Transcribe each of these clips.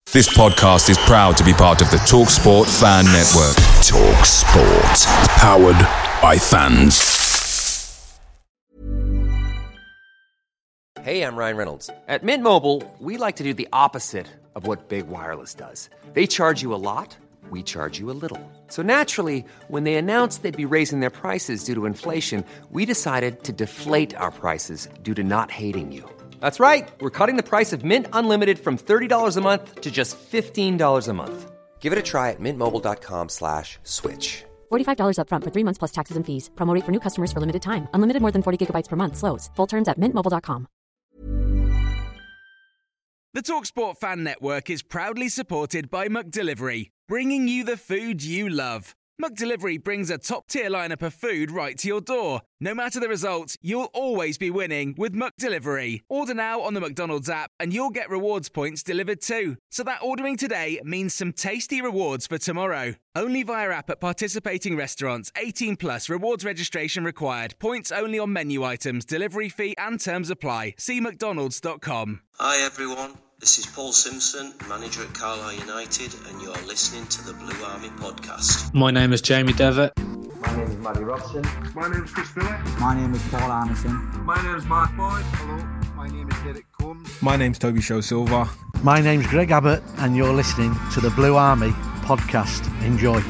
This podcast is proud to be part of the TalkSport Fan Network. TalkSport. Powered by fans. Hey, I'm Ryan Reynolds. At Mint Mobile, we like to do the opposite of what Big Wireless does. They charge you a lot, we charge you a little. So naturally, when they announced they'd be raising their prices due to inflation, we decided to deflate our prices due to not hating you. That's right. We're cutting the price of Mint Unlimited from $30 a month to just $15 a month. Give it a try at mintmobile.com/switch. $45 up front for 3 months plus taxes and fees. Promo rate for new customers for limited time. Unlimited more than 40 gigabytes per month. Slows full terms at mintmobile.com. The TalkSport Fan Network is proudly supported by McDelivery, bringing you the food you love. McDelivery brings a top-tier lineup of food right to your door. No matter the result, you'll always be winning with McDelivery. Order now on the McDonald's app and you'll get rewards points delivered too. So that ordering today means some tasty rewards for tomorrow. Only via app at participating restaurants. 18 plus. Rewards registration required. Points only on menu items. Delivery fee and terms apply. See mcdonalds.com. Hi everyone, this is Paul Simpson, manager at Carlisle United, and you're listening to the Blue Army Podcast. My name is Jamie Devitt. My name is Matty Robson. My name is Chris Miller. My name is Paul Anderson. My name is Mark Boyd. Hello, my name is Derek Combs. My name's Toby Show Silva. My name's Greg Abbott, and you're listening to the Blue Army Podcast. Enjoy.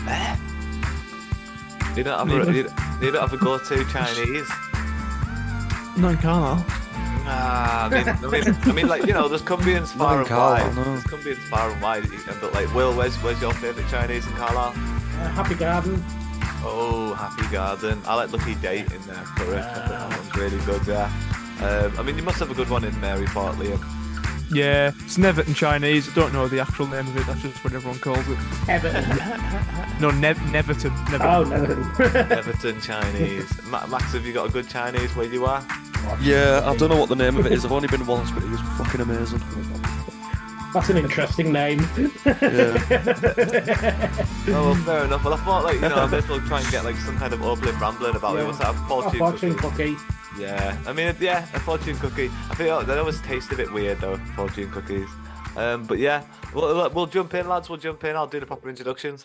You don't have a go-to Chinese? No, Carlisle. I mean, like, you know, there's Cumbians far and wide. There's Cumbians far and wide. But like, Will, where's your favourite Chinese in Carlisle? Happy Garden. Oh, Happy Garden. I like Lucky Date in there. Curry. I think that one's really good. Yeah. I mean, you must have a good one in Maryport, Liam. Yeah, it's Neverton Chinese. I don't know the actual name of it. That's just what everyone calls it. Everton. No, Neverton. Oh, Neverton. Neverton Chinese. Max, have you got a good Chinese where you are? Yeah, I don't know what the name of it is. I've only been once, but it was fucking amazing. That's an interesting name. Oh, well, fair enough. Well, I thought, like, you know, I may as well try and get like some kind of opening rambling about it. What's that? Fortune cookie. Yeah, I mean, yeah, a fortune cookie. I think they always taste a bit weird though, fortune cookies. But yeah, we'll jump in, lads. We'll jump in. I'll do the proper introductions.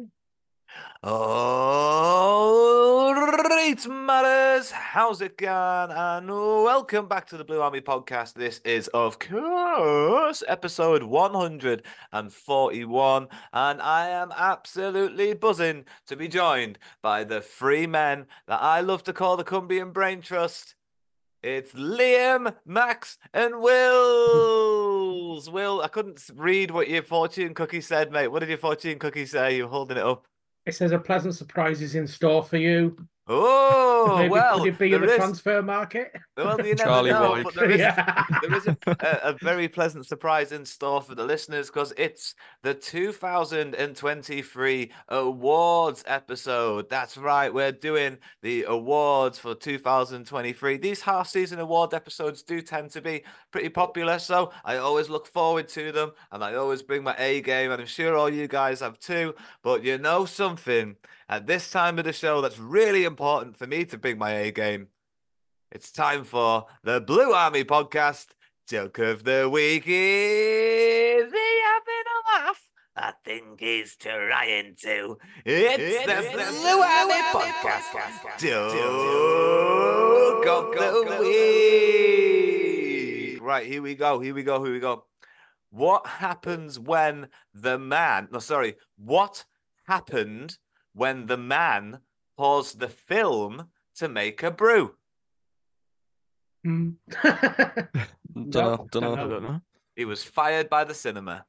All right, matters. How's it going? And welcome back to the Blue Army Podcast. This is, of course, episode 141, and I am absolutely buzzing to be joined by the three men that I love to call the Cumbian Brain Trust. It's Liam, Max, and Wills. Will, I couldn't read what your fortune cookie said, mate. What did your fortune cookie say? You're holding it up. It says a pleasant surprise is in store for you. Oh, Maybe, well. Could it be in the transfer market? Well, you never Charlie know, White. but there is a very pleasant surprise in store for the listeners, because it's the 2023 awards episode. That's right, we're doing the awards for 2023. These half-season award episodes do tend to be pretty popular, so I always look forward to them, and I always bring my A game, and I'm sure all you guys have too. But you know something? At this time of the show, that's really important for me to bring my A game. It's time for the Blue Army Podcast. Joke of the week is he having a laugh? I think he's trying to. It's the Blue Army Podcast. Joke of the week. Right, here we go. What happens when the man... No, sorry. What happened when the man paused the film to make a brew? Don't know. He was fired by the cinema.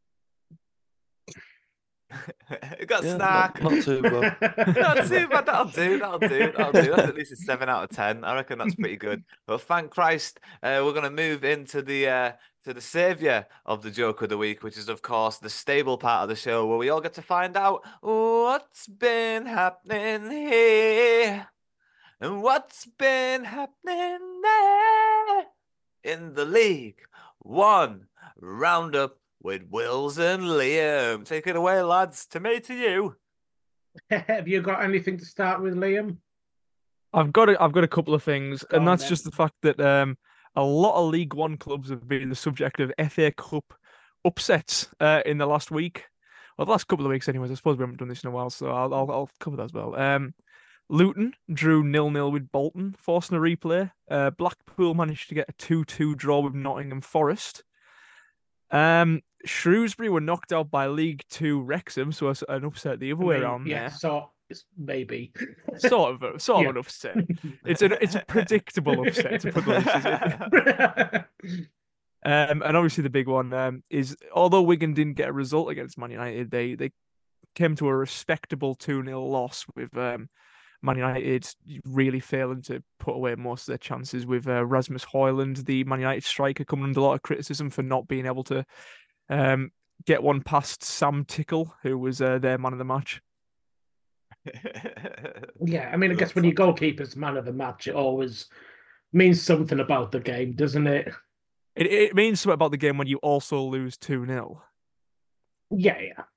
It got snark. Not too bad. Not too bad. That'll do. That's at least a 7 out of 10. I reckon that's pretty good. But thank Christ, we're going to move into the saviour of the joke of the week, which is, of course, the stable part of the show where we all get to find out what's been happening here and what's been happening there in the League One Roundup with Wills and Liam. Take it away, lads. To me, to you. Have you got anything to start with, Liam? I've got a couple of things, and that's just the fact that a lot of League One clubs have been the subject of FA Cup upsets in the last week. Well, the last couple of weeks, anyways. I suppose we haven't done this in a while, so I'll cover that as well. Luton drew 0-0 with Bolton, forcing a replay. Blackpool managed to get a 2-2 draw with Nottingham Forest. Shrewsbury were knocked out by League Two Wrexham, so it's an upset the other way around there. So maybe sort of an upset. It's a predictable upset, to put the least. And obviously the big one is, although Wigan didn't get a result against Man United, they came to a respectable 2-0 loss with Man United really failing to put away most of their chances, with Rasmus Højlund, the Man United striker, coming under a lot of criticism for not being able to get one past Sam Tickle, who was their man of the match. Yeah, I mean, I guess when your goalkeeper's man of the match, it always means something about the game, doesn't it? It means something about the game when you also lose 2-0. Yeah.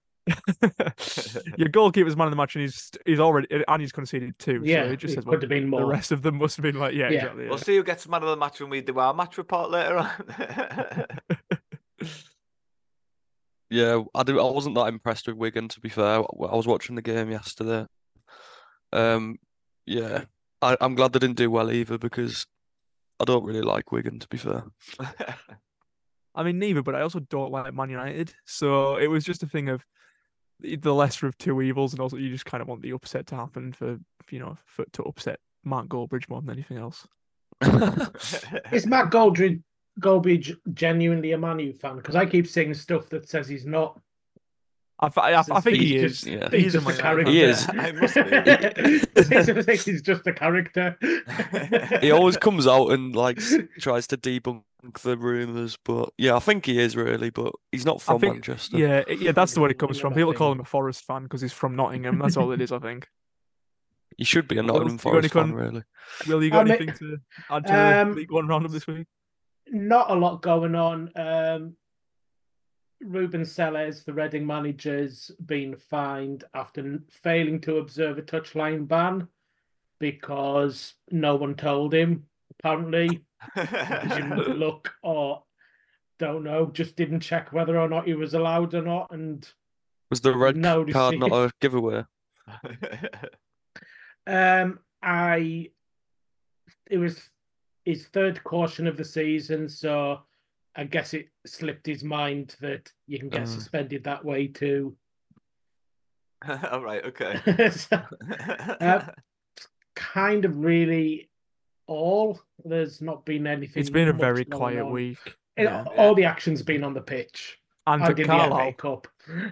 Your goalkeeper's man of the match, and he's conceded 2. Yeah, so it just says, could have been more. The rest of them must have been like, exactly. Yeah. We'll see who gets man of the match when we do our match report later on. Yeah, I wasn't that impressed with Wigan, to be fair. I was watching the game yesterday. Yeah, I'm glad they didn't do well either, because I don't really like Wigan, to be fair. I mean, neither, but I also don't like Man United. So it was just a thing of the lesser of two evils, and also you just kind of want the upset to happen to upset Mark Goldbridge more than anything else. Is Matt Goldbridge genuinely a Man U fan? Because I keep seeing stuff that says he's not. I think he is. He's just a character. He is. I think he's just a character. He always comes out and tries to debunk the rumours, but yeah, I think he is really, but he's not from Manchester. Yeah, that's the way it comes from. People call him a Forest fan because he's from Nottingham. That's all it is, I think. He should be a Nottingham Forest fan, really. Will, you got anything to add to the League One roundup this week? Not a lot going on. Ruben Selles, the Reading manager's been fined after failing to observe a touchline ban because no one told him, apparently. Didn't look, or don't know, just didn't check whether or not he was allowed or not. And was the red card not a giveaway? It was his third caution of the season, so I guess it slipped his mind that you can get suspended that way too. All right, okay. Kind of really all. There's not been anything. It's been a very quiet week. All the action's been on the pitch. And in the FA Cup.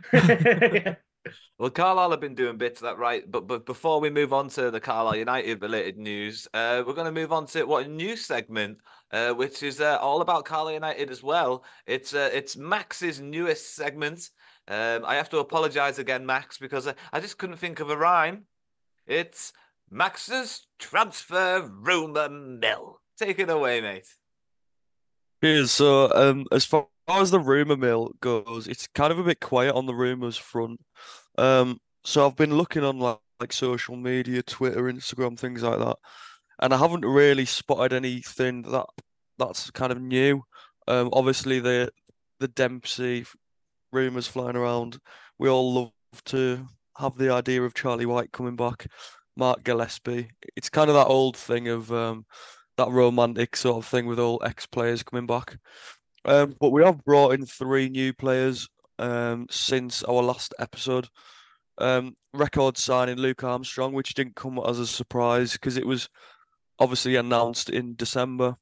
Well, Carlisle have been doing bits of that, right? But before we move on to the Carlisle United related news, we're going to move on to a new segment, which is all about Carlisle United as well. It's Max's newest segment. I have to apologise again, Max, because I just couldn't think of a rhyme. It's Max's transfer rumour mill. Take it away, mate. Yeah, so as far as the rumour mill goes, it's kind of a bit quiet on the rumours front. So I've been looking on like social media, Twitter, Instagram, things like that, and I haven't really spotted anything that's kind of new. Obviously the Dempsey rumours flying around. We all love to have the idea of Charlie White coming back, Mark Gillespie. It's kind of that old thing of that romantic sort of thing with all ex-players coming back. But we have brought in 3 new players since our last episode. Record signing Luke Armstrong, which didn't come as a surprise because it was obviously announced in December.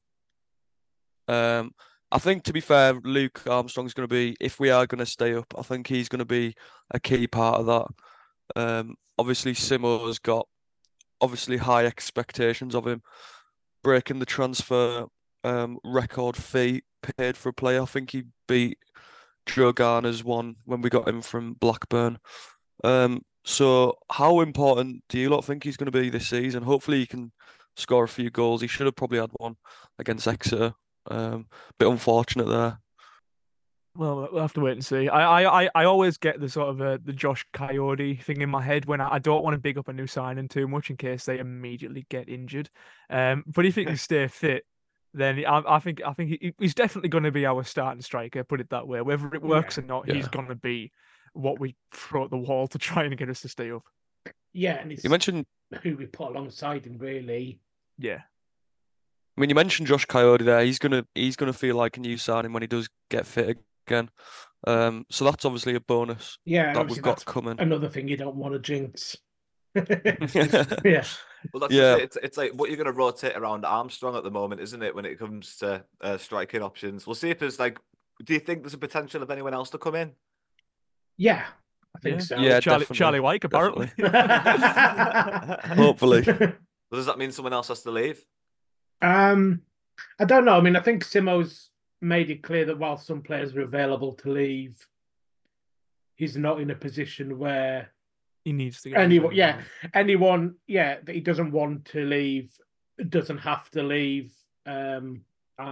I think, to be fair, Luke Armstrong's going to be, if we are going to stay up, I think he's going to be a key part of that. Obviously, Simo's got obviously high expectations of him, breaking the transfer record fee paid for a player. I think he beat Joe Garner's one when we got him from Blackburn. So how important do you lot think he's going to be this season? Hopefully he can score a few goals. He should have probably had one against Exeter. Bit unfortunate there. Well, we'll have to wait and see. I always get the sort of the Josh Coyote thing in my head when I don't want to big up a new signing too much in case they immediately get injured. But if he can stay fit, then I think he's definitely going to be our starting striker. Put it that way. Whether it works or not, he's going to be what we throw at the wall to try and get us to stay up. Yeah, and You mentioned who we put alongside him, really. Yeah. I mean, you mentioned Josh Coyote there. He's gonna feel like a new signing when he does get fit again. So that's obviously a bonus Yeah, that we've got coming. Another thing you don't want to jinx. Yeah. Well, that's Yeah. it's like what you're going to rotate around Armstrong at the moment, isn't it? When it comes to striking options, we'll see if there's like. Do you think there's a potential of anyone else to come in? Yeah, I think so. Yeah, Charlie Wyke, apparently. Hopefully. Well, does that mean someone else has to leave? I don't know. I mean, I think Simo's made it clear that while some players are available to leave, he's not in a position where he needs to. Anyone that he doesn't want to leave doesn't have to leave, and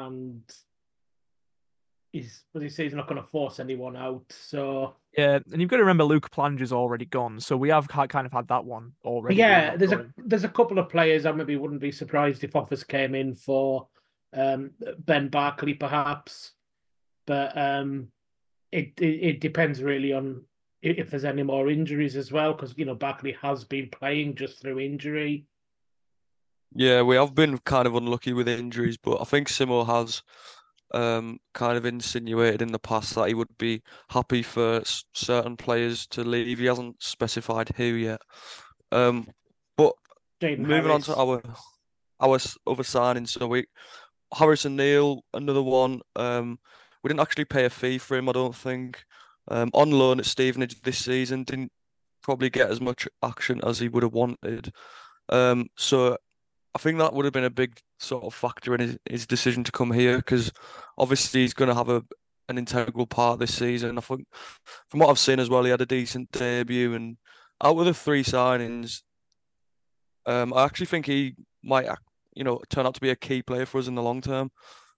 he's not going to force anyone out. So yeah, and you've got to remember Luke Planger's already gone, so we have kind of had that one already. Yeah, there's a couple of players I maybe wouldn't be surprised if offers came in for, Ben Barkley perhaps, but it depends really on if there's any more injuries as well, because Barkley has been playing just through injury. Yeah, we have been kind of unlucky with injuries, but I think Simo has kind of insinuated in the past that he would be happy for certain players to leave. He hasn't specified who yet. But moving on to our other signings, so Harrison Neal, another one. We didn't actually pay a fee for him, I don't think. On loan at Stevenage this season, didn't probably get as much action as he would have wanted. So I think that would have been a big sort of factor in his decision to come here, because obviously he's going to have an integral part this season. I think from what I've seen as well, he had a decent debut, and out of the three signings, I actually think he might, turn out to be a key player for us in the long term.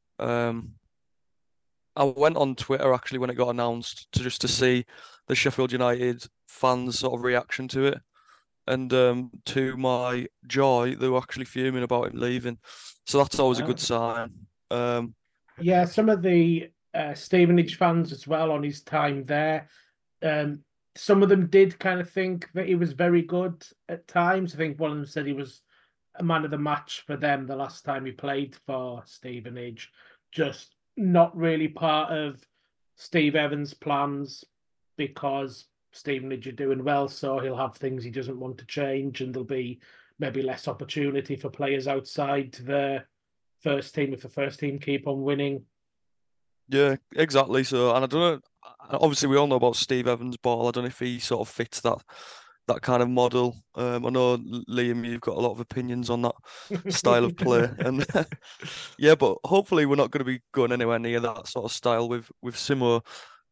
I went on Twitter actually when it got announced to see the Sheffield United fans' sort of reaction to it. And to my joy, they were actually fuming about him leaving. So that's always a good sign. Yeah, some of the Stevenage fans as well on his time there. Some of them did kind of think that he was very good at times. I think one of them said he was a man of the match for them the last time he played for Stevenage. Just not really part of Steve Evans' plans, because Stevenage are doing well, so he'll have things he doesn't want to change, and there'll be maybe less opportunity for players outside the first team if the first team keep on winning. Yeah, exactly. So, and I don't know, obviously we all know about Steve Evans' ball. I don't know if he sort of fits that kind of model. I know, Liam, you've got a lot of opinions on that style of play, and yeah, but hopefully we're not going to be going anywhere near that sort of style with Simo.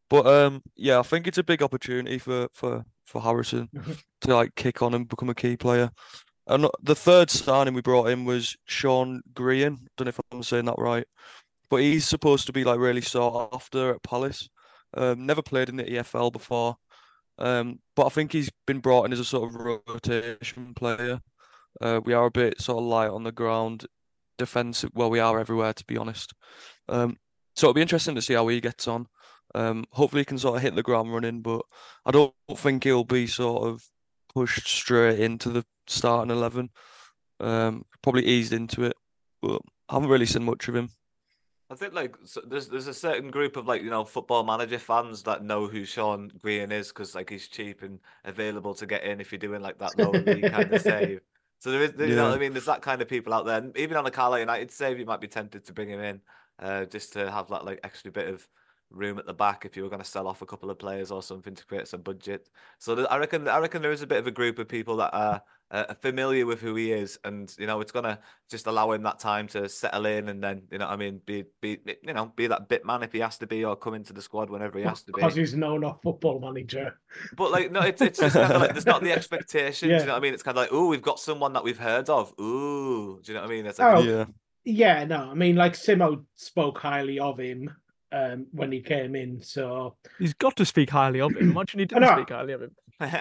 But yeah, I think it's a big opportunity for Harrison to like kick on and become a key player. And the third signing we brought in was Sean Green. Don't know if I'm saying that right, but he's supposed to be like really sought after at Palace. Never played in the EFL before. But I think he's been brought in as a sort of rotation player. We are a bit sort of light on the ground, defensive. Well, we are everywhere, to be honest. So it'll be interesting to see how he gets on. Hopefully he can sort of hit the ground running, but I don't think he'll be sort of pushed straight into the starting 11. Probably eased into it, but I haven't really seen much of him. I think there's a certain group of Football Manager fans that know who Sean Green is, because he's cheap and available to get in if you're doing that low league kind of save. So there is, you know what I mean, there's that kind of people out there. And even on a Carlisle United save, you might be tempted to bring him in, just to have that extra bit of room at the back if you were going to sell off a couple of players or something to create some budget. So I reckon there is a bit of a group of people that are familiar with who he is, and it's gonna just allow him that time to settle in, and then be that bit man if he has to be, or come into the squad whenever he has to be. Because he's known off Football Manager. But no, it's just kind of there's not the expectations. Yeah. Do you know what I mean? It's kind of oh, we've got someone that we've heard of. Ooh, do you know what I mean? It's yeah, no, I mean Simo spoke highly of him when he came in, so he's got to speak highly of him. Imagine he didn't speak highly of him.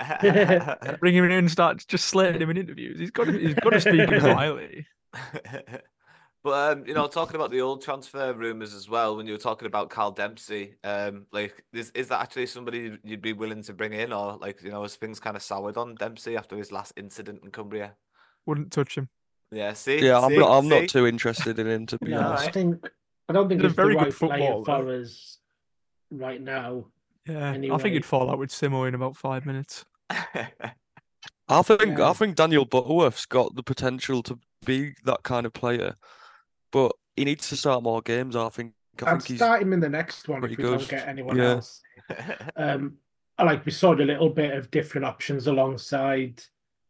Bring him in and start just slating him in interviews. He's got to speak him highly. But talking about the old transfer rumors as well, when you were talking about Carl Dempsey, is that actually somebody you'd be willing to bring in, or has things kind of soured on Dempsey after his last incident in Cumbria? Wouldn't touch him. Yeah, see, Yeah, I'm see? not too interested in him, to be No, honest. I don't think He's a he's the very good right player footballer. for us right now. Yeah, Anyway. I think he'd fall out with Simo in about 5 minutes. I think Daniel Butterworth's got the potential to be that kind of player, but he needs to start more games. I'd start him in the next one if we don't get anyone else. We saw a little bit of different options alongside.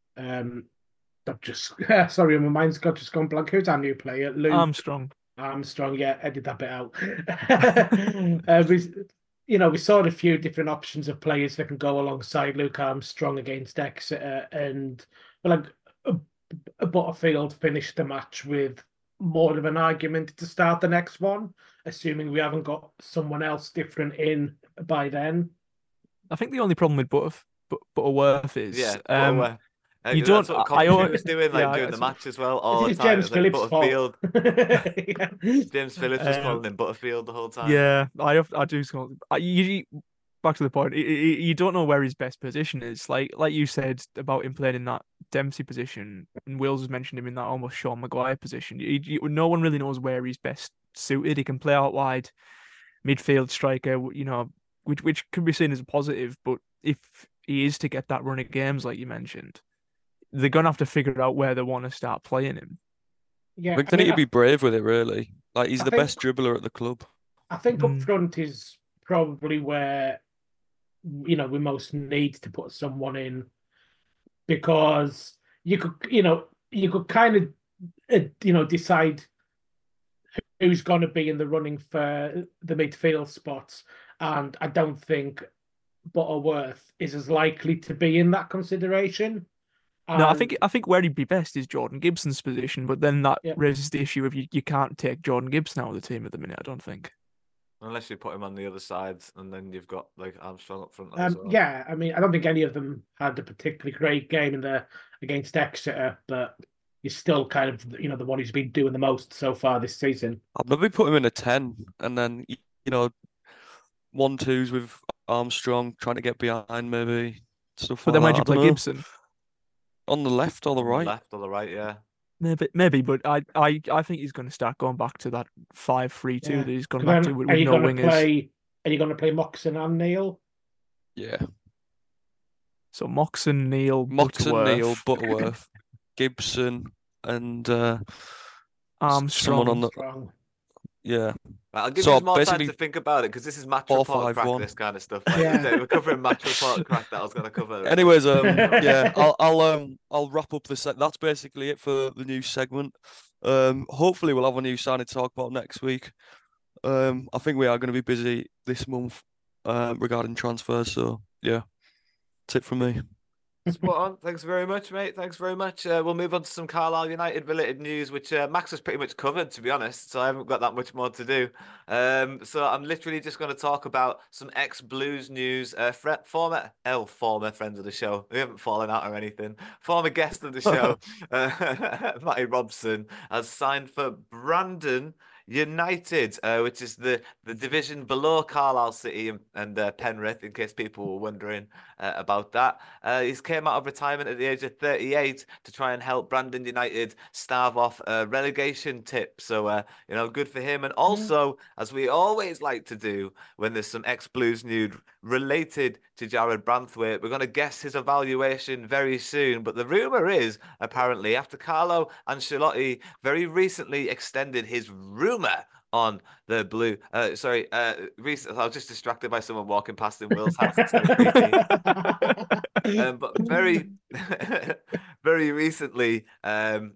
Sorry, my mind's just gone blank. Who's our new player? Luke Armstrong, yeah, edit that bit out. We saw a few different options of players that can go alongside Luke Armstrong against Exeter, and Butterfield finished the match with more of an argument to start the next one, assuming we haven't got someone else different in by then. I think the only problem with Butterworth is Butterworth. You don't. That's what commentary was doing during the match as well. All the time. James Phillips' Butterfield. fault. James Phillips was calling him Butterfield the whole time. Yeah, I do. Back to the point. You don't know where his best position is. Like you said about him playing in that Dempsey position, and Wills has mentioned him in that almost Sean Maguire position. No one really knows where he's best suited. He can play out wide, midfield striker. Which can be seen as a positive. But if he is to get that run of games, like you mentioned, they're gonna have to figure out where they want to start playing him. Yeah, they need to be brave with it, really. He's the best dribbler at the club. I think up front is probably where we most need to put someone in, because you could kind of decide who's going to be in the running for the midfield spots, and I don't think Butterworth is as likely to be in that consideration. No, I think where he'd be best is Jordan Gibson's position, but then that raises the issue of you can't take Jordan Gibson out of the team at the minute, I don't think. Unless you put him on the other side, and then you've got Armstrong up front as well. Yeah, I mean, I don't think any of them had a particularly great game against Exeter, but he's still kind of the one who's been doing the most so far this season. I'd maybe put him in a 10, and then 1-2s with Armstrong trying to get behind, maybe stuff. But then where'd you play Gibson? On the left or the right? Left or the right, yeah. Maybe, but I think he's going to start going back to that 5-3-2 that he's gone back to with no wingers. Are you going to play Moxon and Neil? Yeah. So Moxon, Neil, Butterworth, Gibson, and Armstrong. Someone on the yeah. I'll give you more time to think about it, because this is match report crack, this kind of stuff. We're covering match report crack that I was going to cover. Anyways, yeah, I'll wrap up this. That's basically it for the new segment. Hopefully we'll have a new signing to talk about next week. I think we are going to be busy this month regarding transfers. So yeah, that's it from me. Spot on. Thanks very much, mate. Thanks very much. We'll move on to some Carlisle United related news, which Max has pretty much covered, to be honest. So I haven't got that much more to do. So I'm literally just going to talk about some ex-Blues news. Former friends of the show. We haven't fallen out or anything. Former guest of the show, Matty Robson, has signed for Brandon United, which is the division below Carlisle City and Penrith, in case people were wondering about that. He's came out of retirement at the age of 38 to try and help Brandon United stave off a relegation tip. So, good for him. And also, as we always like to do when there's some ex-Blues news related to Jarrad Branthwaite, we're going to guess his evaluation very soon. But the rumour is, apparently, after Carlo Ancelotti very recently extended his rumour on the Blue. Recently, I was just distracted by someone walking past in Will's house. But very, very recently, Carlo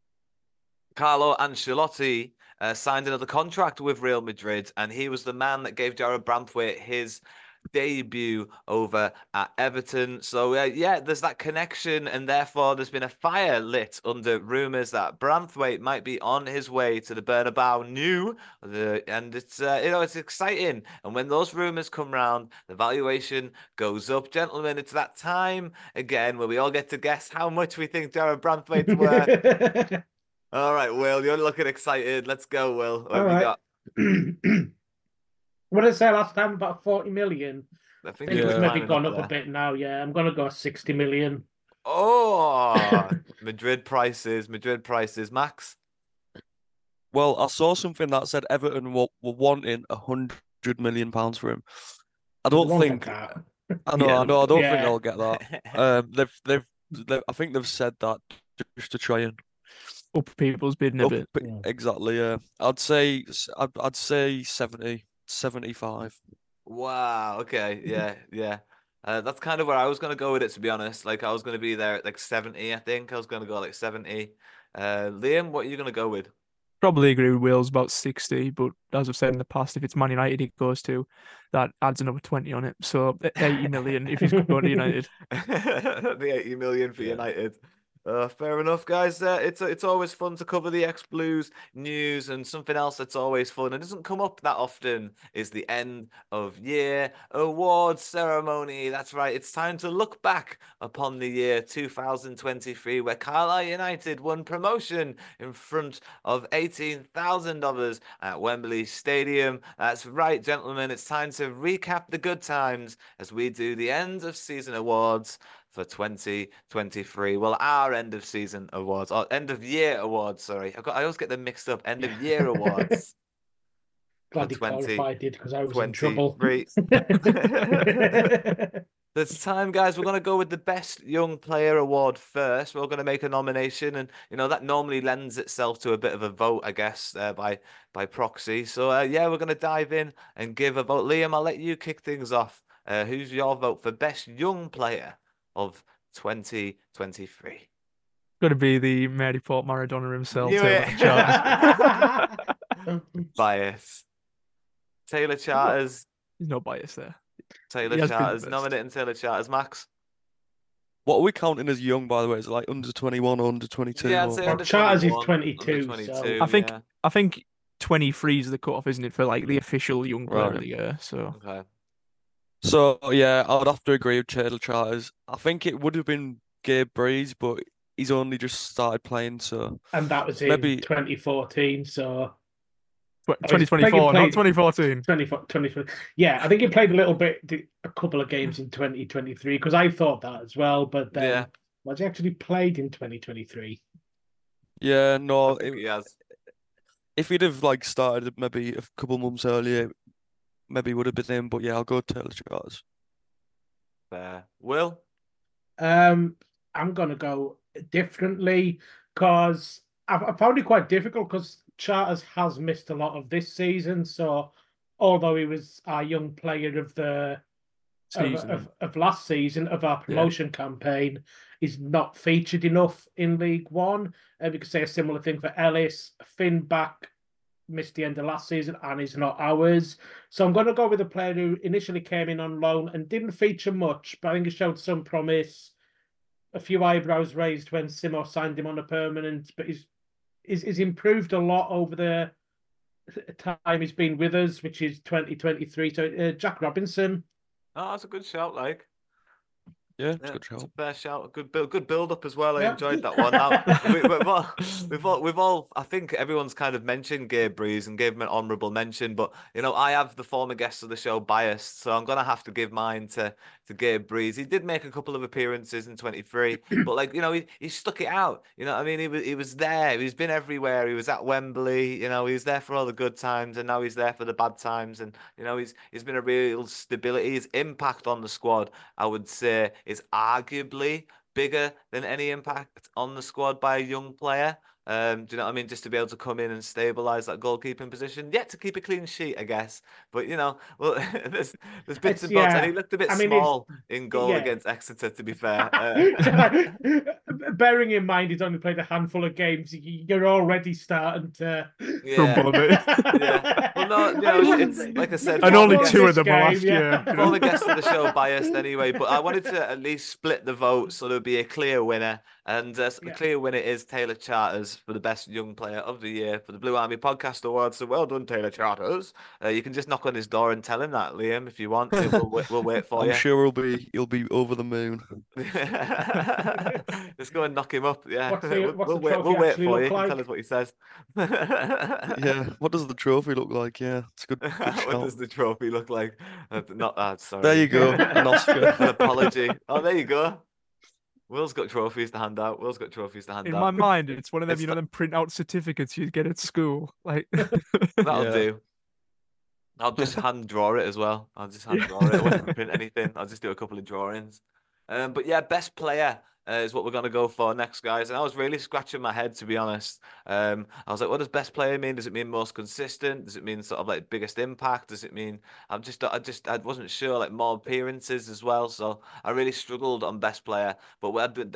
Ancelotti signed another contract with Real Madrid, and he was the man that gave Jarrad Branthwaite his debut over at Everton. So there's that connection, and therefore there's been a fire lit under rumours that Branthwaite might be on his way to the Bernabeu and it's it's exciting. And when those rumours come round, the valuation goes up. Gentlemen, it's that time again where we all get to guess how much we think Jarrad Branthwaite's worth. All right, Will, you're looking excited. Let's go, Will. What All have you right. got? What did I say last time? About 40 million. I I think think it was it's maybe climbing gone up up a there. bit now. Yeah, I'm gonna go 60 million. Oh, Madrid prices, Max. Well, I saw something that said Everton were wanting £100 million for him. I They don't won't think. get that. I know. Yeah, I know. I don't think Yeah. they'll get that. I think they've said that just to try and Up people's bidding a bit. exactly. Yeah, I'd say 70, 75. Wow. Okay. Yeah. Yeah. That's kind of where I was gonna go with it, to be honest. Like I was gonna be there at like 70. I think I was gonna go like 70. Liam, what are you gonna go with? Probably agree with Will's about 60, but as I've said in the past, if it's Man United he goes to, that adds another 20 on it. So 80 million if he's going to United. The 80 million for United. Fair enough, guys. It's always fun to cover the ex-Blues news, and something else that's always fun and doesn't come up that often is the end of year awards ceremony. That's right. It's time to look back upon the year 2023, where Carlisle United won promotion in front of 18,000 others at Wembley Stadium. That's right, gentlemen. It's time to recap the good times as we do the end of season awards for 2023. Well, our end of season awards, or end of year awards, sorry. I always get them mixed up. End of year awards. Glad you clarified it because I was in trouble. It's time, guys. We're going to go with the Best Young Player Award first. We're going to make a nomination, and that normally lends itself to a bit of a vote, I guess, by proxy. So yeah, we're going to dive in and give a vote. Liam, I'll let you kick things off. Who's your vote for Best Young Player of 2023? Got to be the Mary Port Maradona himself, Taylor Charters. Bias. Taylor Charters. There's no bias there. Taylor Charters, nominating Taylor Charters. Max? What are we counting as young, by the way? Is it like under 21 or under 22? Yeah, I'd say under Charters is 22. 22. So. I think 23 is the cutoff, isn't it, for like the official young player of the year? So. Okay. So yeah, I would have to agree with Taylor Charters. I think it would have been Gabe Breeze, but he's only just started playing, so and that was in maybe 2014. So 2024, not 2014. 2020. Yeah, I think he played a couple of games in 2023 because I thought that as well. But then, was he actually played in 2023? Yeah, no, he has. If he'd have like started maybe a couple months earlier, maybe would have been him. But yeah, I'll go Taylor Charters. Will? I'm gonna go differently because I found it quite difficult because Charters has missed a lot of this season. So although he was our young player of the of last season of our promotion campaign, he's not featured enough in League One. We could say a similar thing for Ellis. Finn back missed the end of last season and is not ours. So I'm going to go with a player who initially came in on loan and didn't feature much, but I think he showed some promise. A few eyebrows raised when Simo signed him on a permanent, but he's improved a lot over the time he's been with us, which is 2023. So Jack Robinson. Oh, that's a good shout, like. Yeah, it's a good shout. It's a fair shout. Good build up as well. I enjoyed that one. Now, we've all. I think everyone's kind of mentioned Gabe Breeze and gave him an honourable mention, but I have the former guests of the show biased, so I'm gonna have to give mine to Gabe Breeze. He did make a couple of appearances in 23, but he stuck it out. I mean, he was there. He's been everywhere. He was at Wembley. He was there for all the good times, and now he's there for the bad times. And he's been a real stability. His impact on the squad, I would say, is arguably bigger than any impact on the squad by a young player. Do you know what I mean? Just to be able to come in and stabilise that goalkeeping position, yet to keep a clean sheet, I guess. But well, there's bits and bobs, and he looked a bit small in goal against Exeter, to be fair. Bearing in mind he's only played a handful of games, you're already starting to crumble a bit. Well, no, it's like I said, and only two of them last year. Former guest of the show biased anyway, but I wanted to at least split the vote so there'd be a clear winner. And the clear winner is Taylor Charters for the best young player of the year for the Blue Army Podcast Awards. So well done, Taylor Charters. You can just knock on his door and tell him that, Liam, if you want. We'll wait for you. I'm sure he'll be over the moon. Let's go and knock him up. Yeah, we'll wait for you. Like? Tell us what he says. Yeah, what does the trophy look like? Yeah, it's a good what does the trophy look like? Sorry. There you go, an Oscar. An apology. Oh, there you go. Will's got trophies to hand out. In my mind, it's one of them, them print out certificates you get at school. Like that'll do. I'll just hand draw it as well. I'll just hand draw it. I won't print anything. I'll just do a couple of drawings. But yeah, best player is what we're going to go for next, guys. And I was really scratching my head, to be honest. I was like, what does best player mean? Does it mean most consistent? Does it mean sort of like biggest impact? Does it mean I wasn't sure, like more appearances as well. So I really struggled on best player. But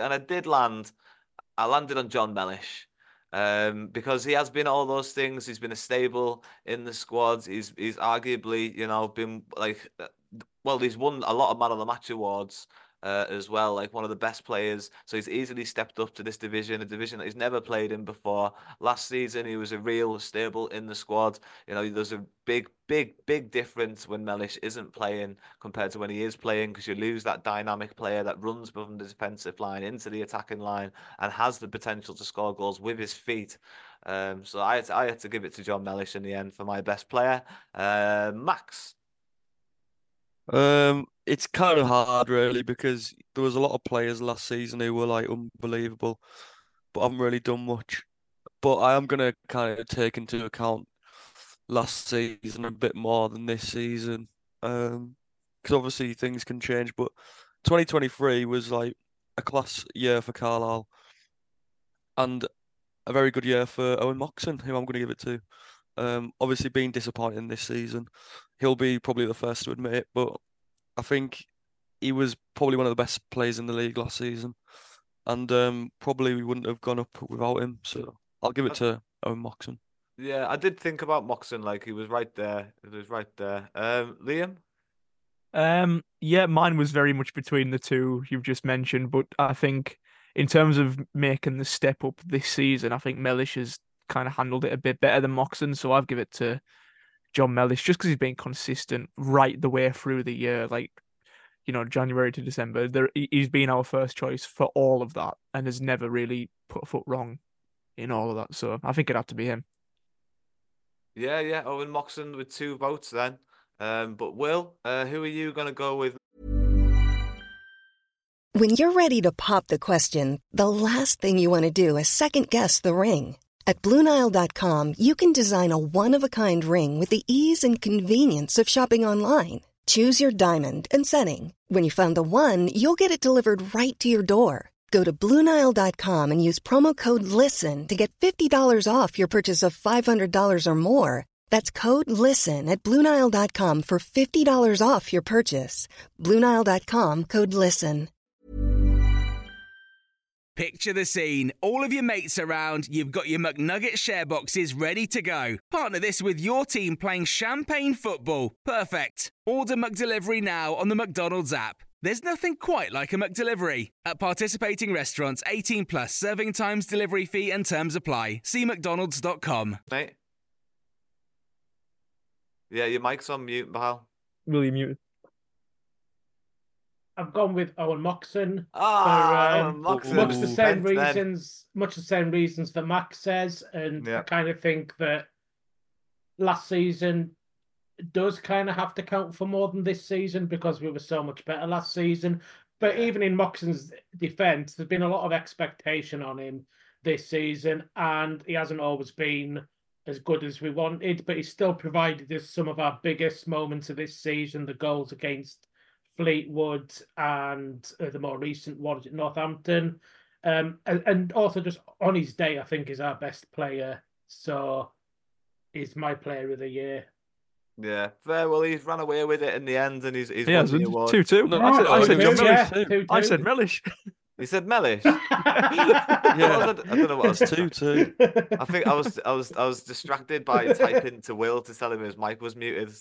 I landed on John Mellish. Because he has been all those things. He's been a stable in the squad. He's arguably, been like, he's won a lot of Man of the Match awards. As well, like one of the best players. So he's easily stepped up to this division, a division that he's never played in before. Last season, he was a real stable in the squad. There's a big difference when Mellish isn't playing compared to when he is playing, because you lose that dynamic player that runs from the defensive line into the attacking line and has the potential to score goals with his feet. So I had to give it to John Mellish in the end for my best player. Max. It's kind of hard, really, because there was a lot of players last season who were like unbelievable, but haven't really done much. But I am gonna kind of take into account last season a bit more than this season, because obviously things can change. But 2023 was like a class year for Carlisle, and a very good year for Owen Moxon, who I'm going to give it to. Obviously being disappointing this season, he'll be probably the first to admit it, but I think he was probably one of the best players in the league last season, and probably we wouldn't have gone up without him. So I'll give it to Owen Moxon. Yeah, I did think about Moxon, like he was right there. Liam? Yeah, mine was very much between the two you've just mentioned, but I think in terms of making the step up this season, I think Mellish has kind of handled it a bit better than Moxon, so I'll give it to John Mellish, just because he's been consistent right the way through the year, like, January to December. He's been our first choice for all of that and has never really put a foot wrong in all of that. So I think it'd have to be him. Yeah, Owen Moxon with 2 votes then. But Will, who are you going to go with? When you're ready to pop the question, the last thing you want to do is second-guess the ring. At BlueNile.com, you can design a one-of-a-kind ring with the ease and convenience of shopping online. Choose your diamond and setting. When you find the one, you'll get it delivered right to your door. Go to BlueNile.com and use promo code LISTEN to get $50 off your purchase of $500 or more. That's code LISTEN at BlueNile.com for $50 off your purchase. BlueNile.com, code LISTEN. Picture the scene. All of your mates around, you've got your McNugget share boxes ready to go. Partner this with your team playing champagne football. Perfect. Order McDelivery now on the McDonald's app. There's nothing quite like a McDelivery. At participating restaurants, 18 plus, serving times, delivery fee and terms apply. See mcdonalds.com. Mate? Yeah, your mic's on mute, pal. Will you mute? I've gone with Owen Moxon. Moxon. Much the same reasons that Max says, and I kind of think that last season does kind of have to count for more than this season because we were so much better last season. But even in Moxon's defence, there's been a lot of expectation on him this season, and he hasn't always been as good as we wanted, but he still provided us some of our biggest moments of this season, the goals against Fleetwood and the more recent one at Northampton. And also just on his day, I think is our best player. So he's my player of the year. Yeah, fair. Well, he's ran away with it in the end, and he's won the award. 2-2. No, I said Mellish. You said Mellish. Yeah, I don't know what I was 2-2. I think I was distracted by typing to Will to tell him his mic was muted.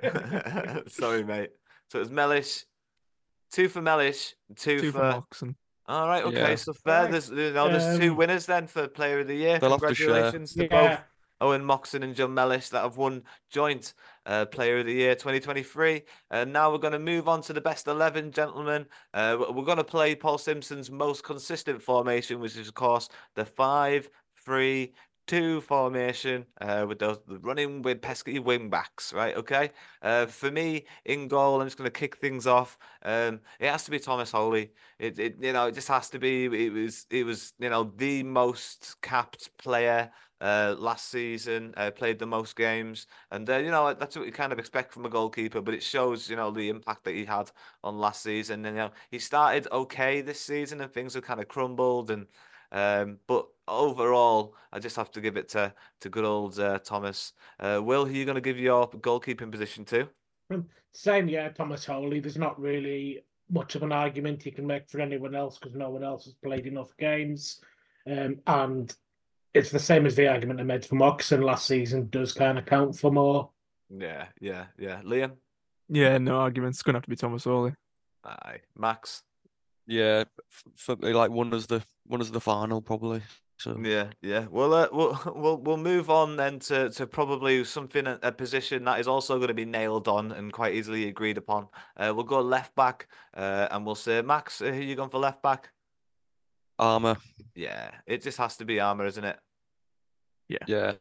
Sorry, mate. So it was Mellish. 2 for Mellish, 2 for Moxon. All right, okay, Yeah, so fair. Right. There's two winners then for Player of the Year. they'll have to share. Congratulations to Yeah. both Owen Moxon and John Mellish that have won joint Player of the Year 2023. And now we're going to move on to the best 11, gentlemen. We're going to play Paul Simpson's most consistent formation, which is, of course, the 5-3-2 formation with those running with pesky wing backs, right? Okay. For me, in goal, I'm just going to kick things off. It has to be Thomas Holy. It just has to be. It was the most capped player last season. Played the most games, and that's what you kind of expect from a goalkeeper. But it shows the impact that he had on last season. And he started okay this season, and things have kind of crumbled. And but overall, I just have to give it to good old Thomas. Will, who are you going to give your goalkeeping position to? Same, yeah, Thomas Holy. There's not really much of an argument you can make for anyone else because no one else has played enough games. And it's the same as the argument I made for Moxon last season, does kind of count for more. Yeah. Liam? Yeah, no arguments. It's going to have to be Thomas Holy. Aye. Max? Yeah, for me, like one as the final probably. So yeah. We'll move on then to probably a position that is also going to be nailed on and quite easily agreed upon. We'll go left back, and we'll say Max, who you going for left back? Armour. Yeah, it just has to be Armour, isn't it? Yeah.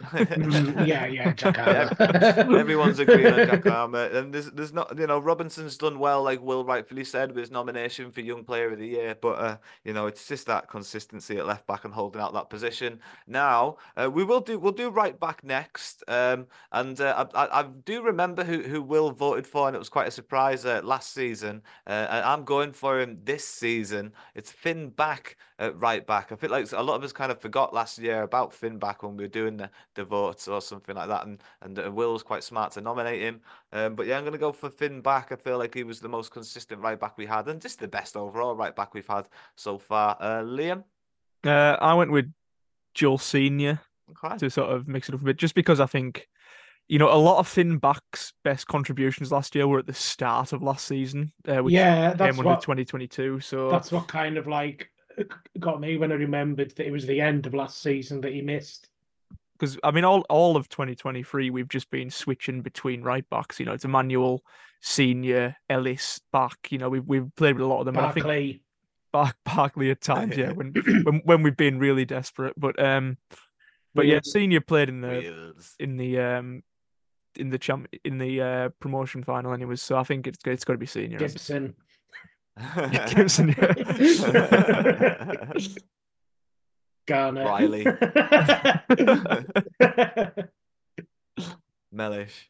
Yeah, Jack Armour. Everyone's agreeing on Jack Armour, and there's not, Robinson's done well, like Will rightfully said, with his nomination for Young Player of the Year, but it's just that consistency at left back and holding out that position. Now we'll do right back next, and I do remember who Will voted for, and it was quite a surprise last season, and I'm going for him this season. It's Finn Back at right back. I feel like a lot of us kind of forgot last year about Finn Back when we were doing the votes or something like that, and Will was quite smart to nominate him. But yeah, I'm going to go for Finn Back. I feel like he was the most consistent right back we had, and just the best overall right back we've had so far. Liam? I went with Joel Senior to sort of mix it up a bit, just because I think, a lot of Finn Back's best contributions last year were at the start of last season, which that's came under 2022. So that's what kind of like got me when I remembered that it was the end of last season that he missed. Because I mean, all of 2023, we've just been switching between right backs. It's Emmanuel, Senior, Ellis, Back. We've played with a lot of them. Barkley. And I think Barkley at times, yeah, when we've been really desperate. But yeah, Senior played in the promotion final anyways. So I think it's got to be Senior. Gibson. Gibson, yeah. Garner. Riley. Mellish.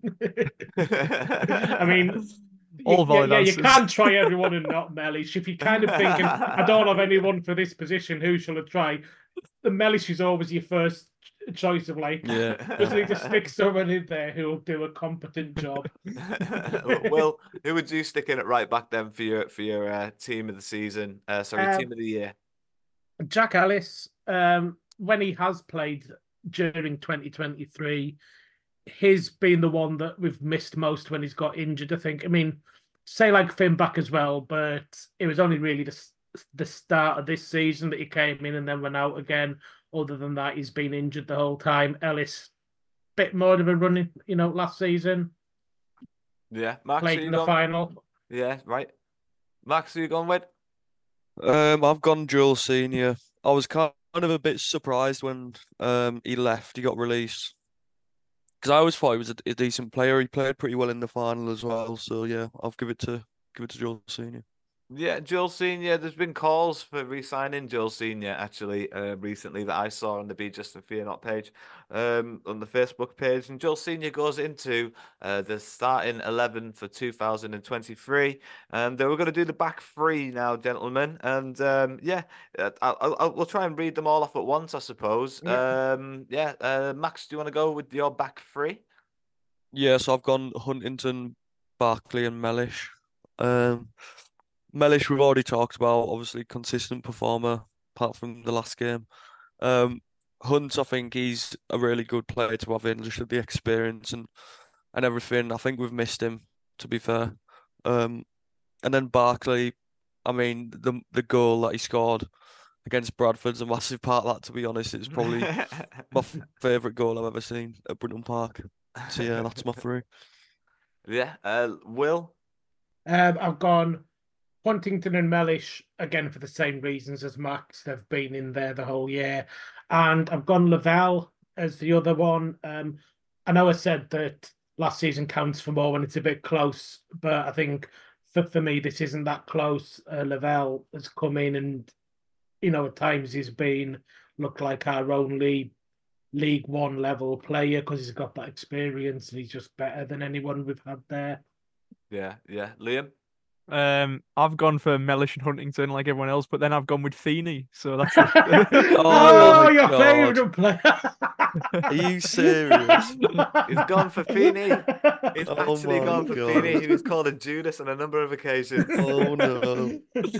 I mean, all valid you can't try everyone and not Mellish. If you're kind of thinking, I don't have anyone for this position, who shall I try? The Mellish is always your first choice of just need to stick someone in there who will do a competent job. Well, who would you stick in at right back then for your team of the season? Team of the year. Jack Ellis, when he has played during 2023, he's been the one that we've missed most when he's got injured, I think. I mean, say like Finn Back as well, but it was only really the start of this season that he came in and then went out again. Other than that, he's been injured the whole time. Ellis, bit more of a running, last season. Yeah, Max, played in the final. Yeah, right. Max, who you going with? I've gone Joel Senior. I was kind of a bit surprised when he left. He got released because I always thought he was a decent player. He played pretty well in the final as well. So yeah, I'll give it to Joel Senior. Yeah, Joel Senior. There's been calls for re-signing Joel Senior actually recently that I saw on the Be Justin Fear Not page, on the Facebook page. And Joel Senior goes into the starting 11 for 2023. And we're going to do the back three now, gentlemen. And we'll try and read them all off at once, I suppose. Yeah. Max, do you want to go with your back three? Yeah, so I've gone Huntington, Barkley, and Mellish. Mellish, we've already talked about, obviously consistent performer, apart from the last game. Hunt, I think he's a really good player to have in, just the experience and everything. I think we've missed him, to be fair. And then Barkley, I mean, the goal that he scored against Bradford's a massive part of that, to be honest. It's probably my favourite goal I've ever seen at Brinton Park. So yeah, that's my 3. Yeah, Will? I've gone Huntington and Mellish again for the same reasons as Max. They've been in there the whole year. And I've gone Lavelle as the other one. I know I said that last season counts for more when it's a bit close, but I think for me, this isn't that close. Lavelle has come in and, at times he's looked like our only League One level player because he's got that experience and he's just better than anyone we've had there. Yeah. Liam? I've gone for Mellish and Huntington like everyone else, but then I've gone with Feeney. So that's your favourite player. Are you serious? He's gone for Feeney. He's actually gone for Feeney. He was called a Judas on a number of occasions. Oh no.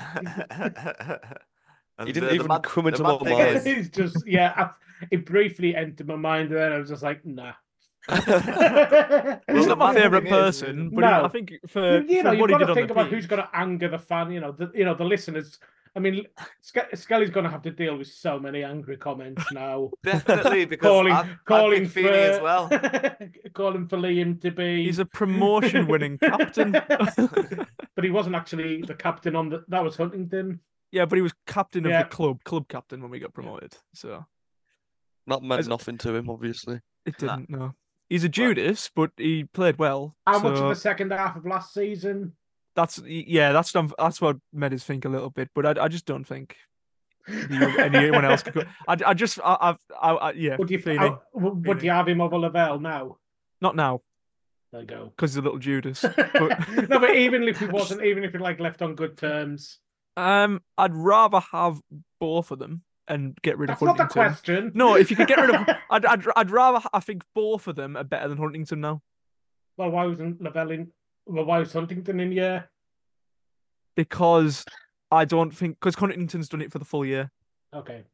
He didn't even come into my mind. It's just, it briefly entered my mind and then I was just like, nah. He's not my favourite person, but I think for what he did on think the about pitch. who's going to anger the fan. The listeners. I mean, Skelly's going to have to deal with so many angry comments now. Definitely, because calling for Feeney as well. Calling for Liam to be. He's a promotion-winning captain, but he wasn't actually the captain on the. That was Huntington. Yeah, but he was captain of the club captain when we got promoted. So that meant nothing to him, obviously. It didn't. No. He's a Judas, but he played well. How much of the second half of last season? That's what made us think a little bit, but I just don't think anyone else could go. Would you have him over Lavelle now? Not now. There you go. Because he's a little Judas. But... No, but even if he left on good terms. I'd rather have both of them and get rid of Huntington. That's not the question. No, if you could get rid of, I'd rather. I think both of them are better than Huntington now. Well, why wasn't Lavelle in? Well, why was Huntington in year? Because I don't think because Huntington's done it for the full year. Okay.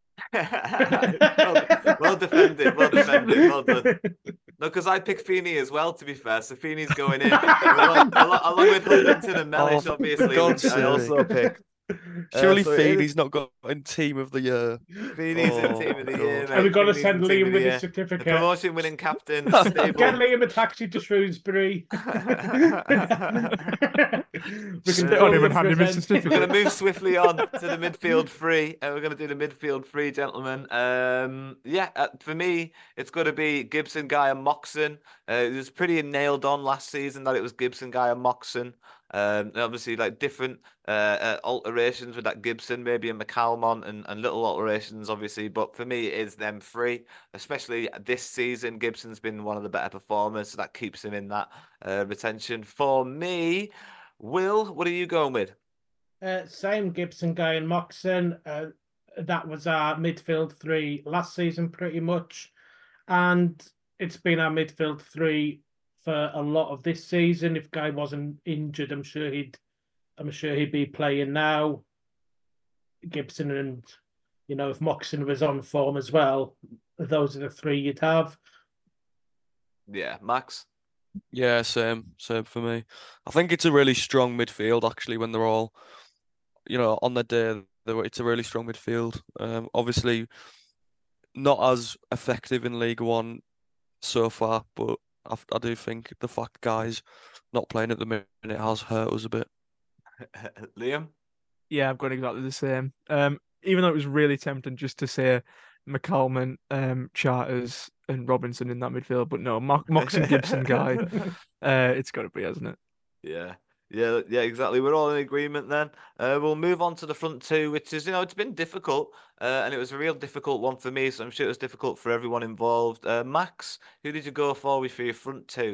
well defended. Well done. No, because I picked Feeney as well, to be fair. So Feeney's going in along with Huntington and Mellish, obviously, which I also picked. Surely Feeney's not got in team of the year. Feeney's in team of the year. Are we going to send Liam with his certificate? The promotion-winning captain. Get Liam a taxi to Shrewsbury. We're going to move swiftly on to the midfield three. We're going to do the midfield three, gentlemen. For me, it's going to be Gibson, Guy, and Moxon. It was pretty nailed on last season that it was Gibson, Guy, and Moxon. Obviously, like different alterations with that Gibson, maybe a McCalmont and little alterations, obviously. But for me, it is them three, especially this season. Gibson's been one of the better performers, so that keeps him in that retention. For me, Will, what are you going with? Same Gibson, Guy, and Moxon. That was our midfield three last season, pretty much, and it's been our midfield three for a lot of this season. If Guy wasn't injured, I'm sure he'd be playing now. Gibson and if Moxon was on form as well, those are the three you'd have. Yeah, Max. Yeah, same for me. I think it's a really strong midfield actually when they're all, on the day. It's a really strong midfield. Obviously, not as effective in League One so far, but I do think the fact Guy's not playing at the minute has hurt us a bit. Liam? Yeah, I've got exactly the same. Even though it was really tempting just to say McCalmont, Charters, and Robinson in that midfield, but no, Moxon, Gibson, Guy. It's got to be, hasn't it? Yeah, exactly. We're all in agreement then. We'll move on to the front two, which is, it's been difficult, and it was a real difficult one for me, so I'm sure it was difficult for everyone involved. Max, who did you go for your front two?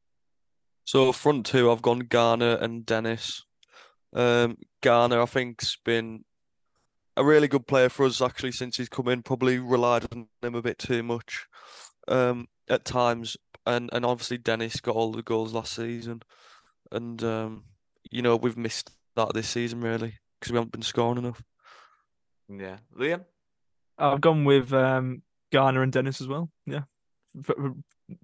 So front two, I've gone Garner and Dennis. Garner, I think, has been a really good player for us actually since he's come in. Probably relied on him a bit too much at times, and obviously Dennis got all the goals last season. And, we've missed that this season, really, because we haven't been scoring enough. Yeah. Liam? I've gone with Garner and Dennis as well. Yeah.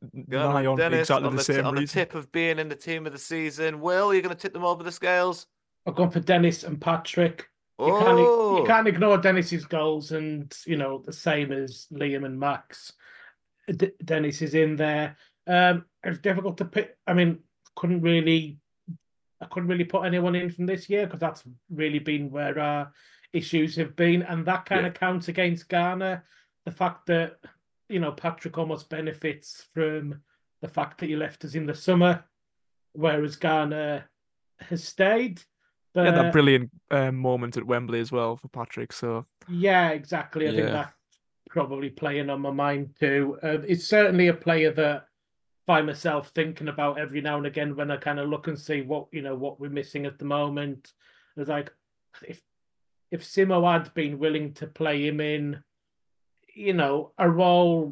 Garner and Dennis exactly on the same on the reason. tip of being in the team of the season. Will, are you going to tip them over the scales? I've gone for Dennis and Patrick. You Oh, can't ignore Dennis's goals, and the same as Liam and Max. Dennis is in there. It's difficult to pick. I mean, couldn't really, I couldn't really put anyone in from this year because that's really been where our issues have been, and that kind yeah. of counts against Garner. The fact that Patrick almost benefits from the fact that he left us in the summer, whereas Garner has stayed. He had that But brilliant moment at Wembley as well for Patrick. So yeah, exactly. I think Yeah. that's probably playing on my mind too. It's certainly a player that find myself thinking about every now and again when I kind of look and see what we're missing at the moment. It's like if Simo had been willing to play him in, a role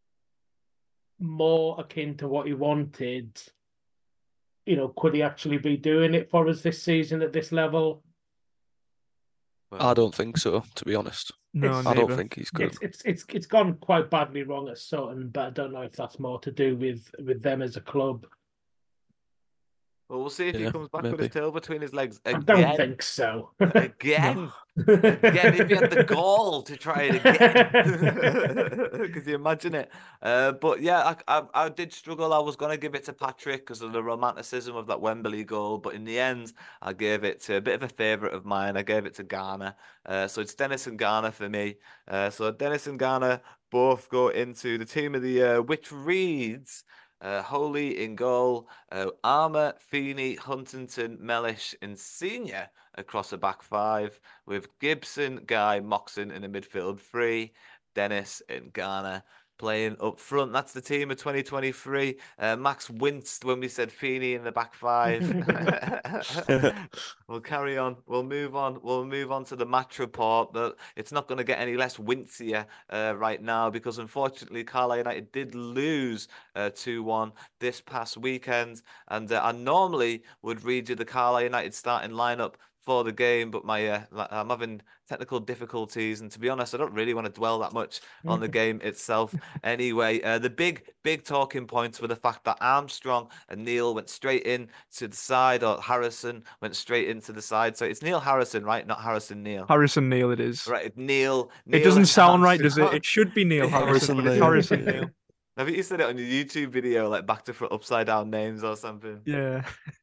more akin to what he wanted, could he actually be doing it for us this season at this level? I don't think so, to be honest. no, It's I don't neither. think he's good. it's gone quite badly wrong at Sutton, but I don't know if that's more to do with them as a club. Well, we'll see if he Yeah, could with his maybe. tail between his legs I don't again. think so. Again. Again, if he had the gall to try it again. Could you imagine it? But yeah, I did struggle. I was going to give it to Patrick because of the romanticism of that Wembley goal. But in the end, I gave it to a bit of a favourite of mine. I gave it to Garner. So it's Dennis and Garner for me. So Dennis and Garner both go into the team of the year, which reads... Holy in goal, Armour, Feeney, Huntington, Mellish, and Senior across the back five, with Gibson, Guy, Moxon in the midfield three, Dennis and Garner playing up front. That's the team of 2023. Max winced when we said Feeney in the back five. We'll carry on. We'll move on. We'll move on to the match report. But it's not going to get any less wincier right now because unfortunately Carlisle United did lose 2-1 this past weekend. And I normally would read you the Carlisle United starting lineup for the game, but I'm having technical difficulties, and to be honest, I don't really want to dwell that much on the game itself. Anyway, the big talking points were the fact that Armstrong and Neil went straight in to the side, or Harrison went straight into the side. So it's Neil Harrison, right? Not Harrison Neil. Harrison Neil, it is. Right, Neil. It doesn't sound right, does it? Armstrong. It should be Neil Harrison, but it's Neil. Harrison Neil. I think you said it on your YouTube video, like back to front upside down names or something. Yeah.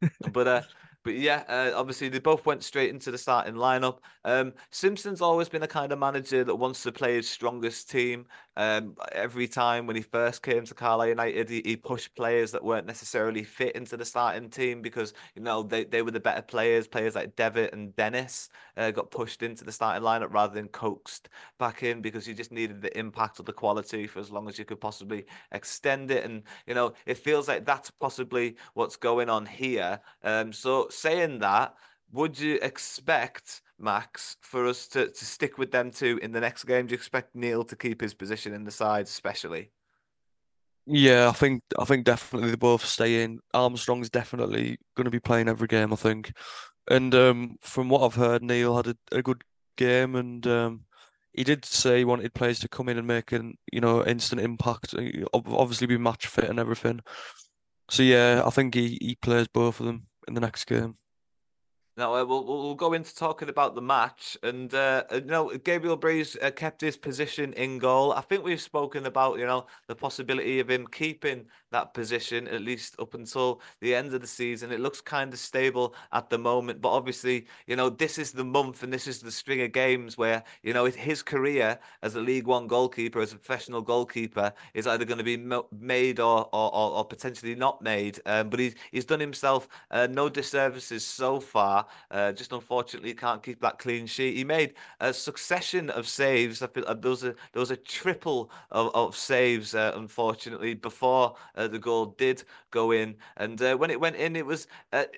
But yeah, obviously they both went straight into the starting lineup. Simpson's always been a kind of manager that wants to play his strongest team. Every time when he first came to Carlisle United, he pushed players that weren't necessarily fit into the starting team because they were the better players. Players like Devitt and Dennis got pushed into the starting lineup rather than coaxed back in because you just needed the impact of the quality for as long as you could possibly extend it. And it feels like that's possibly what's going on here. So saying that, would you expect, Max, for us to stick with them two in the next game? Do you expect Neil to keep his position in the side, especially? Yeah, I think definitely they both stay in. Armstrong's definitely going to be playing every game, I think. And from what I've heard, Neil had a good game, and he did say he wanted players to come in and make an instant impact. Obviously, be match fit and everything. So yeah, I think he plays both of them in the next game. Now we'll go into talking about the match, and Gabriel Breeze kept his position in goal. I think we've spoken about the possibility of him keeping that position at least up until the end of the season. It looks kind of stable at the moment, but obviously this is the month and this is the string of games where his career as a League One goalkeeper, as a professional goalkeeper, is either going to be made or potentially not made. But he's done himself no disservices so far. Just unfortunately can't keep that clean sheet. He made a succession of saves. I feel there was a triple of saves, unfortunately, before the goal did go in. And when it went in, it was.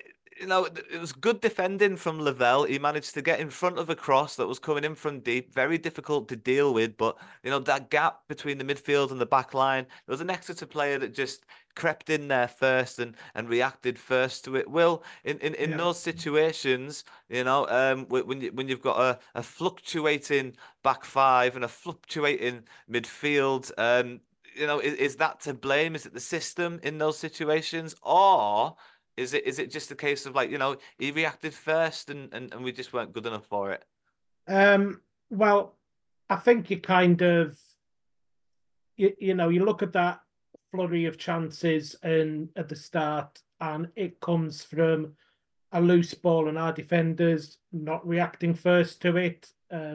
It was good defending from Lavelle. He managed to get in front of a cross that was coming in from deep, very difficult to deal with. But, that gap between the midfield and the back line, there was an Exeter player that just crept in there first and reacted first to it. Will, in those situations, when you've got a fluctuating back five and a fluctuating midfield, is that to blame? Is it the system in those situations? Or Is it just a case of like, he reacted first and we just weren't good enough for it? Well, I think you kind of you look at that flurry of chances and at the start, and it comes from a loose ball and our defenders not reacting first to it.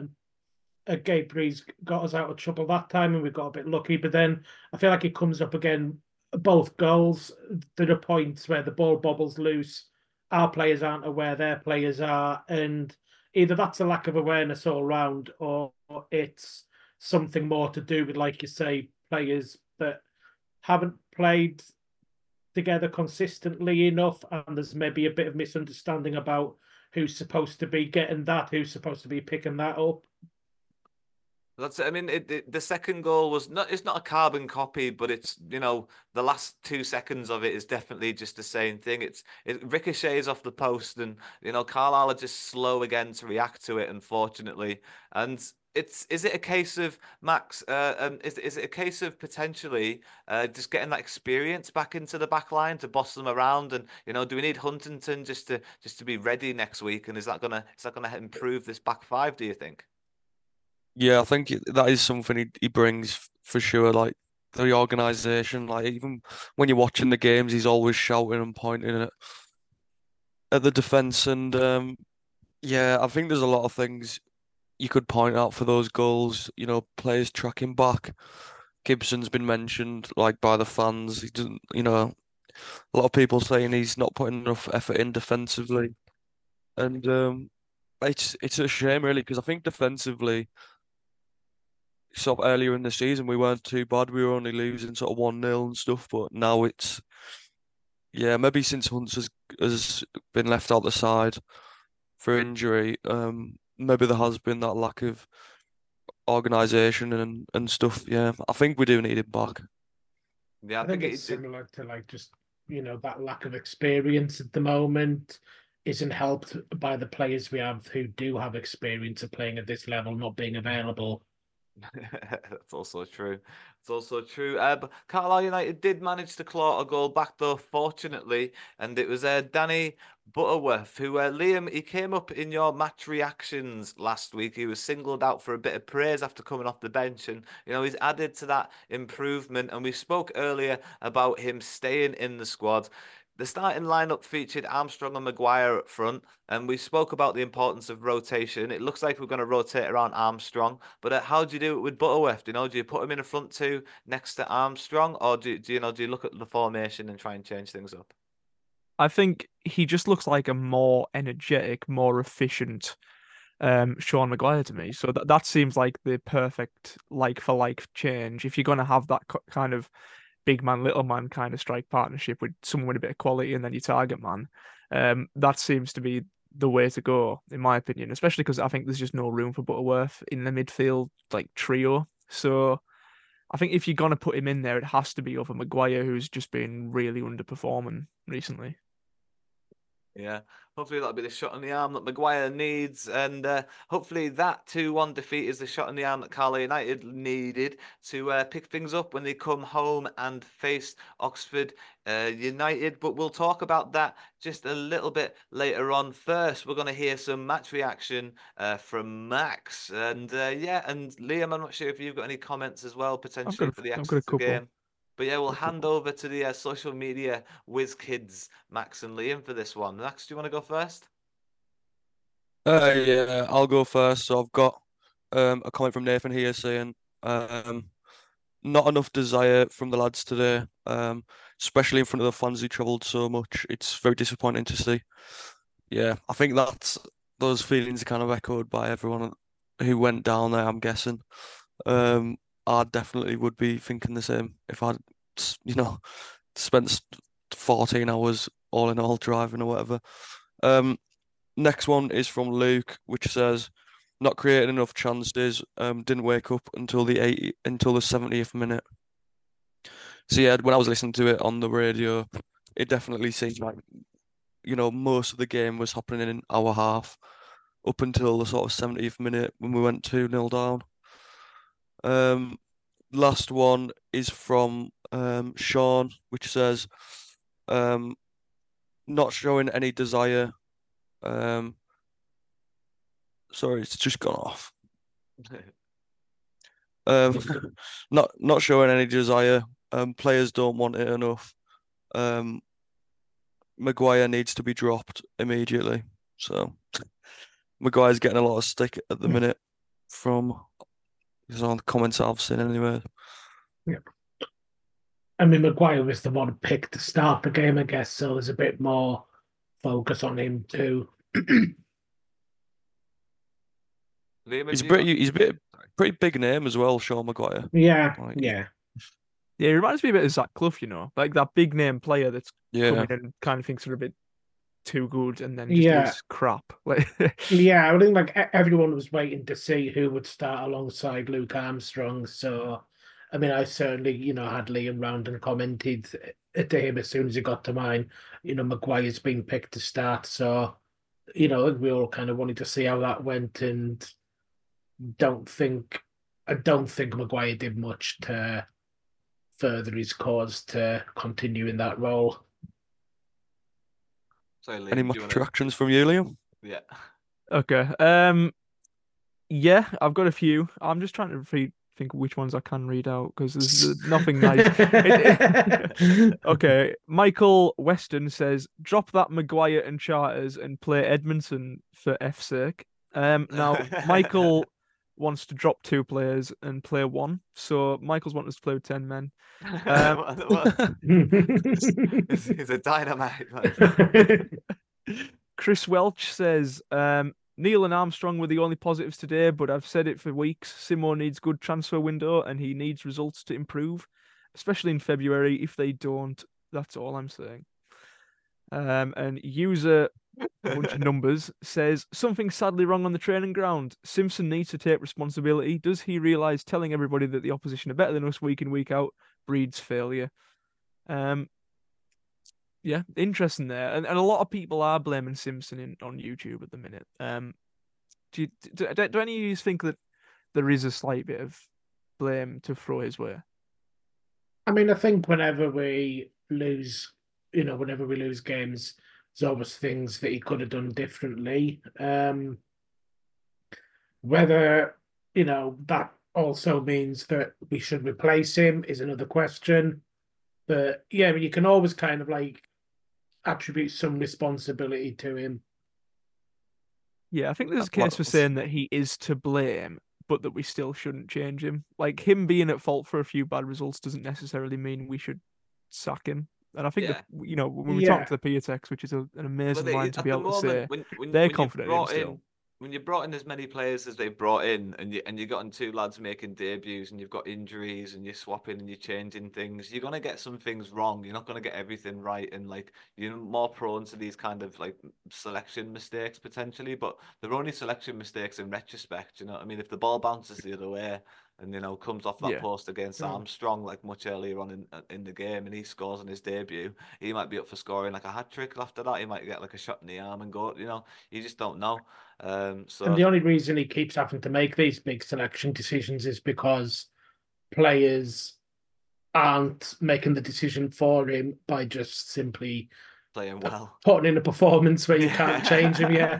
Gabriel's got us out of trouble that time, and we got a bit lucky. But then I feel like it comes up again. Both goals, there are points where the ball bobbles loose. Our players aren't aware their players are, and either that's a lack of awareness all round, or it's something more to do with, like you say, players that haven't played together consistently enough, and there's maybe a bit of misunderstanding about who's supposed to be getting that, who's supposed to be picking that up. That's it. I mean, the second goal was not. It's not a carbon copy, but it's the last 2 seconds of it is definitely just the same thing. It ricochets off the post, and Carlisle are just slow again to react to it, unfortunately. And is it a case of Max? Is it a case of potentially just getting that experience back into the back line to boss them around? And do we need Huntington just to be ready next week? And is that gonna improve this back five? Do you think? Yeah, I think that is something he brings for sure. Like the organisation, like even when you're watching the games, he's always shouting and pointing at the defence. And yeah, I think there's a lot of things you could point out for those goals. Players tracking back. Gibson's been mentioned like by the fans. He doesn't, a lot of people saying he's not putting enough effort in defensively, and it's a shame really because I think defensively, sort of earlier in the season we weren't too bad. We were only losing sort of 1-0 and stuff, but now it's yeah, maybe since Hunts has been left out the side for injury, maybe there has been that lack of organisation and stuff. Yeah, I think we do need him back. Yeah, I think it's similar to like just that lack of experience at the moment isn't helped by the players we have who do have experience of playing at this level not being available. That's also true. It's also true. But Carlisle United did manage to claw a goal back, though, fortunately, and it was Danny Butterworth who, Liam, he came up in your match reactions last week. He was singled out for a bit of praise after coming off the bench, and he's added to that improvement. And we spoke earlier about him staying in the squad. The starting lineup featured Armstrong and Maguire up front, and we spoke about the importance of rotation. It looks like we're going to rotate around Armstrong, but how do you do it with Butterworth? Do you put him in a front two next to Armstrong, or do you look at the formation and try and change things up? I think he just looks like a more energetic, more efficient Sean Maguire to me. So that seems like the perfect like for like change. If you're going to have that kind of big man, little man kind of strike partnership with someone with a bit of quality and then your target man, that seems to be the way to go, in my opinion, especially because I think there's just no room for Butterworth in the midfield like trio. So I think if you're going to put him in there, it has to be over Maguire, who's just been really underperforming recently. Yeah, hopefully that'll be the shot in the arm that Maguire needs, and hopefully that 2-1 defeat is the shot in the arm that Carlisle United needed to pick things up when they come home and face Oxford United. But we'll talk about that just a little bit later on. First, we're going to hear some match reaction from Max, and and Liam, I'm not sure if you've got any comments as well, potentially for the Exeter game. But yeah, we'll hand over to the social media whiz kids, Max and Liam, for this one. Max, do you want to go first? Yeah, I'll go first. So I've got a comment from Nathan here saying not enough desire from the lads today, especially in front of the fans who travelled so much. It's very disappointing to see. Yeah, I think those feelings are kind of echoed by everyone who went down there, I'm guessing. I definitely would be thinking the same if I'd, spent 14 hours all in all driving or whatever. Next one is from Luke, which says, not creating enough chances, didn't wake up until the 70th minute. So yeah, when I was listening to it on the radio, it definitely seemed like, most of the game was happening in our half up until the sort of 70th minute when we went 2-0 down. Last one is from Sean, which says, not showing any desire. Sorry, it's just gone off. Um, not showing any desire. Players don't want it enough. Maguire needs to be dropped immediately. So Maguire's getting a lot of stick at the minute from the comments I've seen anyway. Yeah. I mean, Maguire was the one picked to start the game, I guess, so there's a bit more focus on him too. He's a pretty big name as well, Sean Maguire. Yeah, Like, yeah. Yeah, he reminds me a bit of Zach Clough, you know, like that big name player that's Yeah. coming in and kind of thinks they're a bit too good and then just is crap. Like, Yeah, I think like everyone was waiting to see who would start alongside Luke Armstrong. So, I mean, I certainly, you know, had Liam round and commented to him as soon as he got to mine. You know, Maguire's been picked to start, so you know, we all kind of wanted to see how that went, and I don't think Maguire did much to further his cause to continue in that role. So, Liam, any more reactions from you, Liam? Yeah. Okay. Yeah, I've got a few. I'm just trying to think which ones I can read out because there's nothing nice. Okay. Michael Weston says, drop that Maguire and Charters and play Edmondson for F's sake. Now, Michael wants to drop 2 players and play 1. So Michael's wanting us to play with 10 men. He's a dynamite. Chris Welch says, Neil and Armstrong were the only positives today, but I've said it for weeks. Simo needs good transfer window and he needs results to improve, especially in February. If they don't, that's all I'm saying. And user a bunch of numbers says something sadly wrong on the training ground. Simpson needs to take responsibility. Does he realise telling everybody that the opposition are better than us week in, week out breeds failure? Yeah, interesting there. And a lot of people are blaming Simpson on YouTube at the minute. Do any of you think that there is a slight bit of blame to throw his way? I mean, I think whenever we lose games, there's always things that he could have done differently. Whether, you know, that also means that we should replace him is another question. But yeah, I mean, you can always kind of like attribute some responsibility to him. Yeah, I think there's a case for saying that he is to blame, but that we still shouldn't change him. Like, him being at fault for a few bad results doesn't necessarily mean we should sack him. And I think that, you know, when we talk to the Piatex, which is an amazing line to be able to say, they're confident in him still. When you brought in as many players as they brought in, and you got in 2 lads making debuts, and you've got injuries, and you're swapping and you're changing things, you're gonna get some things wrong. You're not gonna get everything right, and like you're more prone to these kind of like selection mistakes potentially. But they're only selection mistakes in retrospect. You know what I mean? If the ball bounces the other way and you know comes off that post against Armstrong like much earlier on in the game, and he scores on his debut, he might be up for scoring like a hat trick after that. He might get like a shot in the arm and go. You know, you just don't know. And the only reason he keeps having to make these big selection decisions is because players aren't making the decision for him by just simply playing well, putting in a performance where you can't change him. Yeah.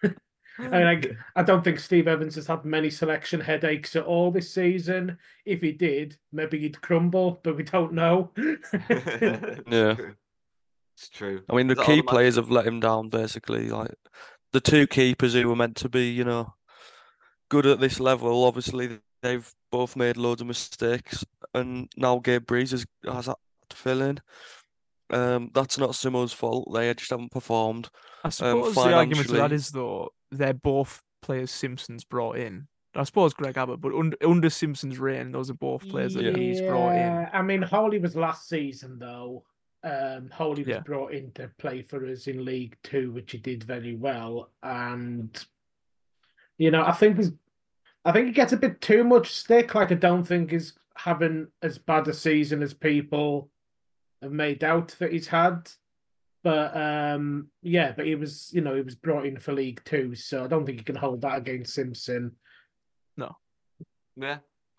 I mean, I don't think Steve Evans has had many selection headaches at all this season. If he did, maybe he'd crumble, but we don't know. Yeah, it's true. I mean, the key players have let him down basically. Like the 2 keepers who were meant to be, you know, good at this level, obviously they've both made loads of mistakes, and now Gabe Breeze has had to fill in. That's not Simo's fault. They just haven't performed. I suppose the argument to that is, though, they're both players Simpson's brought in. I suppose Greg Abbott, but under Simpson's reign, those are both players that he's brought in. I mean, Holy was last season, though. Holy was brought in to play for us in League 2, which he did very well. And, you know, I think he gets a bit too much stick. Like, I don't think he's having as bad a season as people have made out that he's had. But, but he was brought in for League 2, so I don't think you can hold that against Simpson. No. Yeah.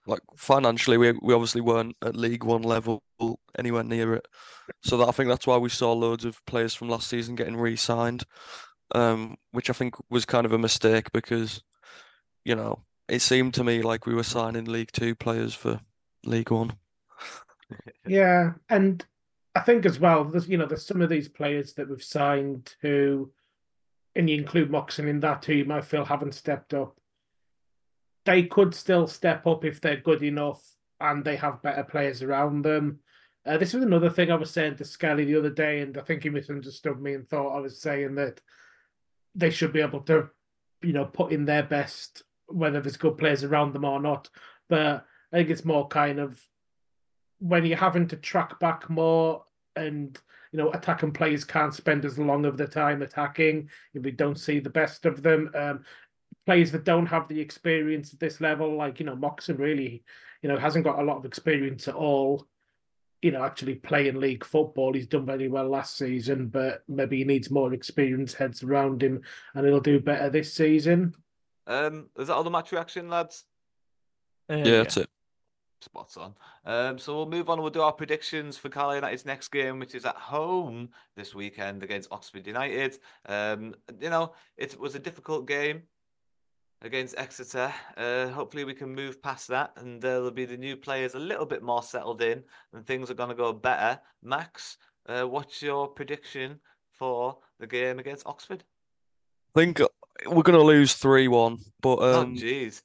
like financially, we obviously weren't at League One level anywhere near it. So I think that's why we saw loads of players from last season getting re-signed, which I think was kind of a mistake because, it seemed to me like we were signing League Two players for League One. Yeah, and I think as well, there's some of these players that we've signed who, and you include Moxon in that who you might feel haven't stepped up. They could still step up if they're good enough and they have better players around them. This was another thing I was saying to Skelly the other day, and I think he misunderstood me and thought I was saying that they should be able to, put in their best, whether there's good players around them or not. But I think it's more kind of when you're having to track back more and, attacking players can't spend as long of the time attacking if we don't see the best of them. Players that don't have the experience at this level, like, Moxon really, hasn't got a lot of experience at all, actually playing league football. He's done very well last season, but maybe he needs more experienced heads around him and he'll do better this season. Is that all the match reaction, lads? Yeah, that's it. Spot on. So we'll move on. We'll do our predictions for Carlisle United's next game, which is at home this weekend against Oxford United. It was a difficult game against Exeter. Hopefully we can move past that and there'll be the new players a little bit more settled in and things are going to go better. Max, what's your prediction for the game against Oxford? I think we're going to lose 3-1, but oh jeez.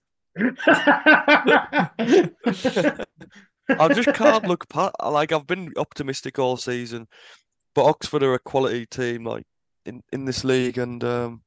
I just can't look past. Like, I've been optimistic all season, but Oxford are a quality team, like in this league, and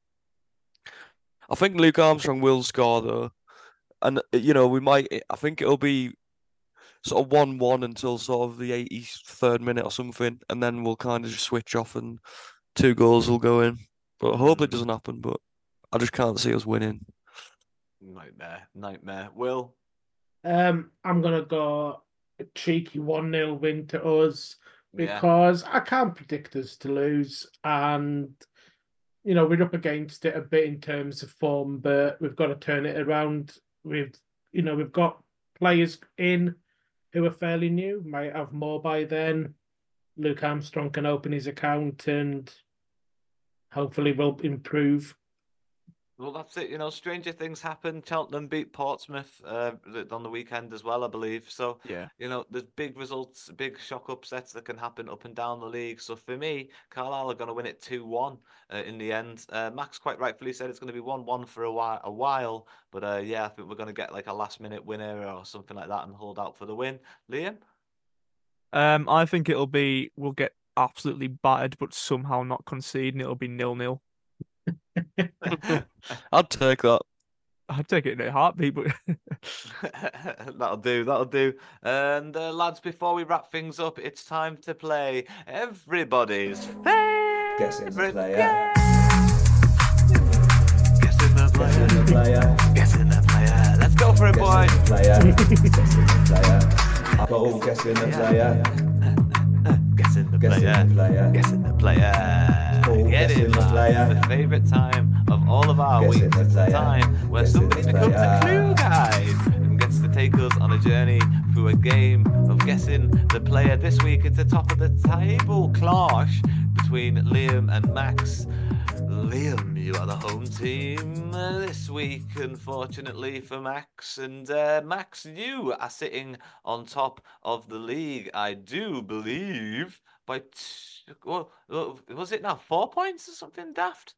I think Luke Armstrong will score though, and we might. I think it'll be sort of 1-1 until sort of the 83rd minute or something, and then we'll kind of just switch off and 2 goals will go in. But I hope it doesn't happen. But I just can't see us winning. Nightmare. Will? I'm gonna go a cheeky 1-0 win to us because I can't predict us to lose, and we're up against it a bit in terms of form, but we've got to turn it around. We've got players in who are fairly new, might have more by then. Luke Armstrong can open his account and hopefully will improve. Well, that's it. Stranger things happen. Cheltenham beat Portsmouth on the weekend as well, I believe. So, there's big results, big shock upsets that can happen up and down the league. So, for me, Carlisle are going to win it 2-1 in the end. Max quite rightfully said it's going to be 1-1 for a while. But, I think we're going to get like a last-minute winner or something like that and hold out for the win. Liam? I think we'll get absolutely battered, but somehow not concede, and it'll be 0-0. I'd take that. I'd take it in a heartbeat, but that'll do. And lads, before we wrap things up, it's time to play everybody's Guessing the player. Guessing the player. Guessing the player. Let's go for it, boy. Guessing the player. Apple, guessing the player. Guessing the player. Guessing the player. Get it, lads. The favourite time of all of our weeks. It's the time where somebody becomes a clue guide and gets to take us on a journey through a game of guessing the player. This week, it's the top of the table clash between Liam and Max. Liam, you are the home team this week, unfortunately for Max. And Max, you are sitting on top of the league, I do believe, by was it now 4 points or something daft?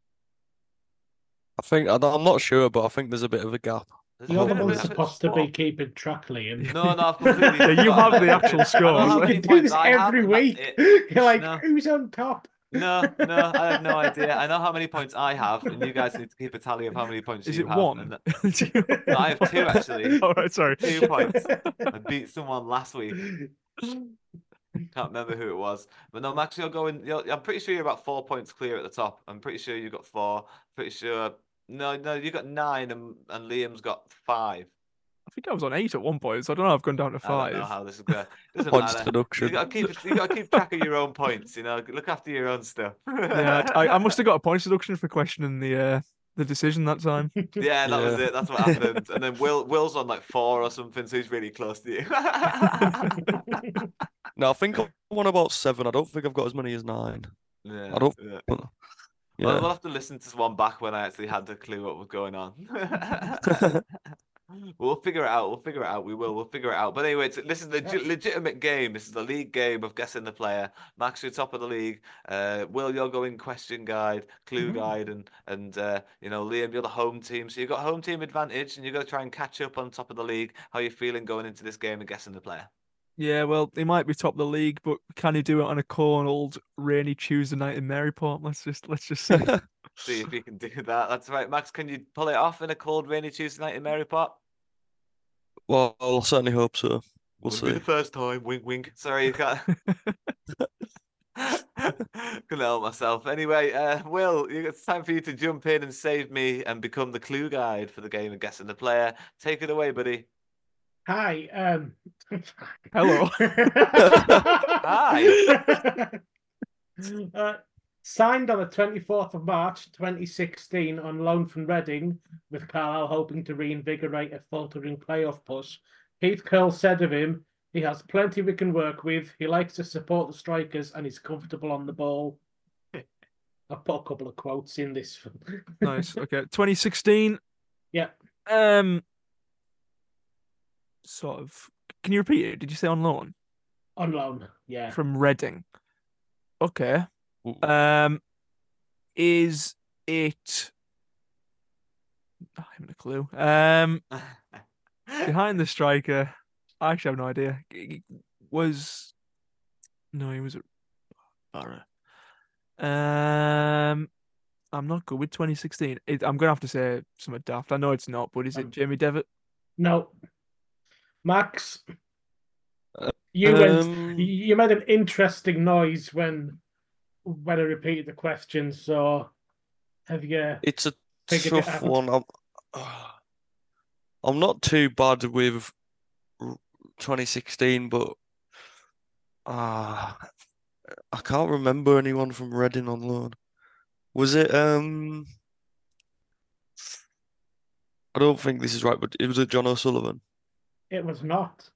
I'm not sure, but I think there's a bit of a gap. You're the one supposed to be keeping track, Liam. No, I've completely. Yeah, you have the actual score. You do this every week. You're like, who's on top? No, I have no idea. I know how many points I have, and you guys need to keep a tally of how many points you have. Is it 1? No, I have 2 actually. All right, sorry. 2 points. I beat someone last week. Can't remember who it was. But no, Max, I'm pretty sure you're about 4 points clear at the top. I'm pretty sure you got 4. Pretty sure. No, you got 9, and Liam's got 5. I think I was on 8 at one point, so I don't know. I've gone down to 5. I don't know how this is going. Doesn't Points matter. deduction. You got to keep track of your own points. Look after your own stuff. Yeah, I must have got a points deduction for questioning the the decision that time. Yeah, that was it. That's what happened. And then Will's on like 4 or something, so he's really close to you. No, I think I'm on about 7. I don't think I've got as many as 9. Yeah, I don't. yeah. Yeah. Well, we'll have to listen to one back when I actually had a clue what was going on. We'll figure it out. We'll figure it out. We will. We'll figure it out. But anyway, this is a legitimate game. This is the league game of guessing the player. Max, you're top of the league. Will, you're going question guide, clue guide, and Liam, you're the home team. So you've got home team advantage, and you've got to try and catch up on top of the league. How are you feeling going into this game and guessing the player? Yeah, well, he might be top of the league, but can he do it on a cold, rainy Tuesday night in Maryport? Let's just see. See if you can do that. That's right, Max. Can you pull it off in a cold, rainy Tuesday night in Maryport? Well, I'll certainly hope so. We'll see. Be the first time. Wink, wink. Sorry, you can't. Couldn't help myself. Anyway, Will, it's time for you to jump in and save me and become the clue guide for the game of guessing the player. Take it away, buddy. Hi. Hello. Hi. Signed on the 24th of March 2016 on loan from Reading, with Carlisle hoping to reinvigorate a faltering playoff push. Keith Curl said of him, he has plenty we can work with, he likes to support the strikers and he's comfortable on the ball. I put a couple of quotes in this. Nice. Okay. 2016. Yeah. Sort of. Can you repeat it? Did you say on loan? On loan, yeah. From Reading. Okay. Is it? I haven't a clue. Behind the striker, I actually have no idea. He was at Barra. I'm not good with 2016. I'm gonna have to say something daft. I know it's not, but is it Jamie Devitt? No. Max, you made an interesting noise when I repeated the question. So, have you? It's a tough one. I'm not too bad with 2016, but I can't remember anyone from Reading on loan. Was it? I don't think this is right, but it was John O'Sullivan. It was not.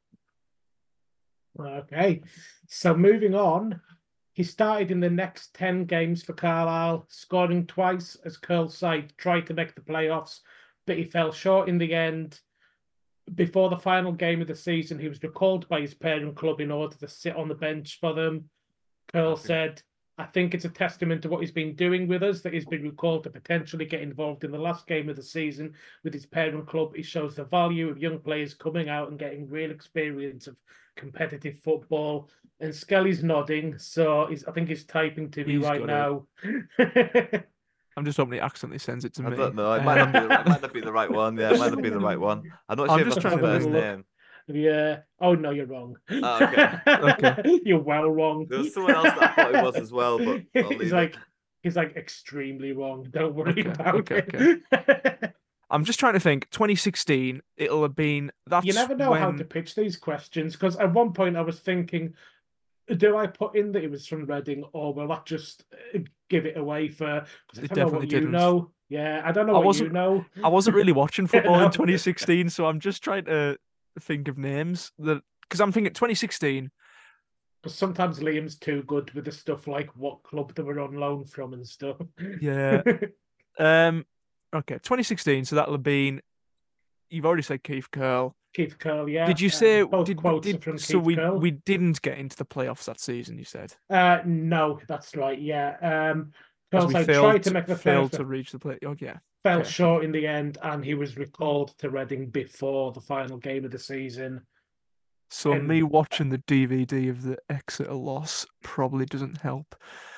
Okay, so moving on. He started in the next 10 games for Carlisle, scoring twice as Curl's side tried to make the playoffs, but he fell short in the end. Before the final game of the season, he was recalled by his parent club in order to sit on the bench for them. Curl said, I think it's a testament to what he's been doing with us that he's been recalled to potentially get involved in the last game of the season with his parent club. It shows the value of young players coming out and getting real experience of competitive football. And Skelly's nodding, so I think he's typing to me right now. I'm just hoping he accidentally sends it to me. I don't know. It might not be the right one. Yeah, it might not be the right one. I'm not sure if that's his first name. Yeah. Oh no, you're wrong. Oh, okay. Okay. You're well wrong. There was someone else that I thought it was as well, but he's like extremely wrong. Don't worry about it. Okay. I'm just trying to think. 2016, it'll have been. That's you never know how to pitch these questions, because at one point I was thinking, do I put in that it was from Reading, or will that just give it away for? Because I don't know what you know. Yeah, I don't know what you know. I wasn't really watching football in 2016, so I'm just trying to think of names because I'm thinking 2016. Because sometimes Liam's too good with the stuff like what club they were on loan from and stuff. Yeah. Okay, 2016. So that'll have been. You've already said Keith Curl. Keith Curl, yeah. Did you say both quotes are from so Keith Curl? We didn't get into the playoffs that season? You said. No, that's right. Yeah. Because we tried to make the failed to reach the play. Oh yeah. Fell short in the end, and he was recalled to Reading before the final game of the season. So me watching the DVD of the Exeter loss probably doesn't help.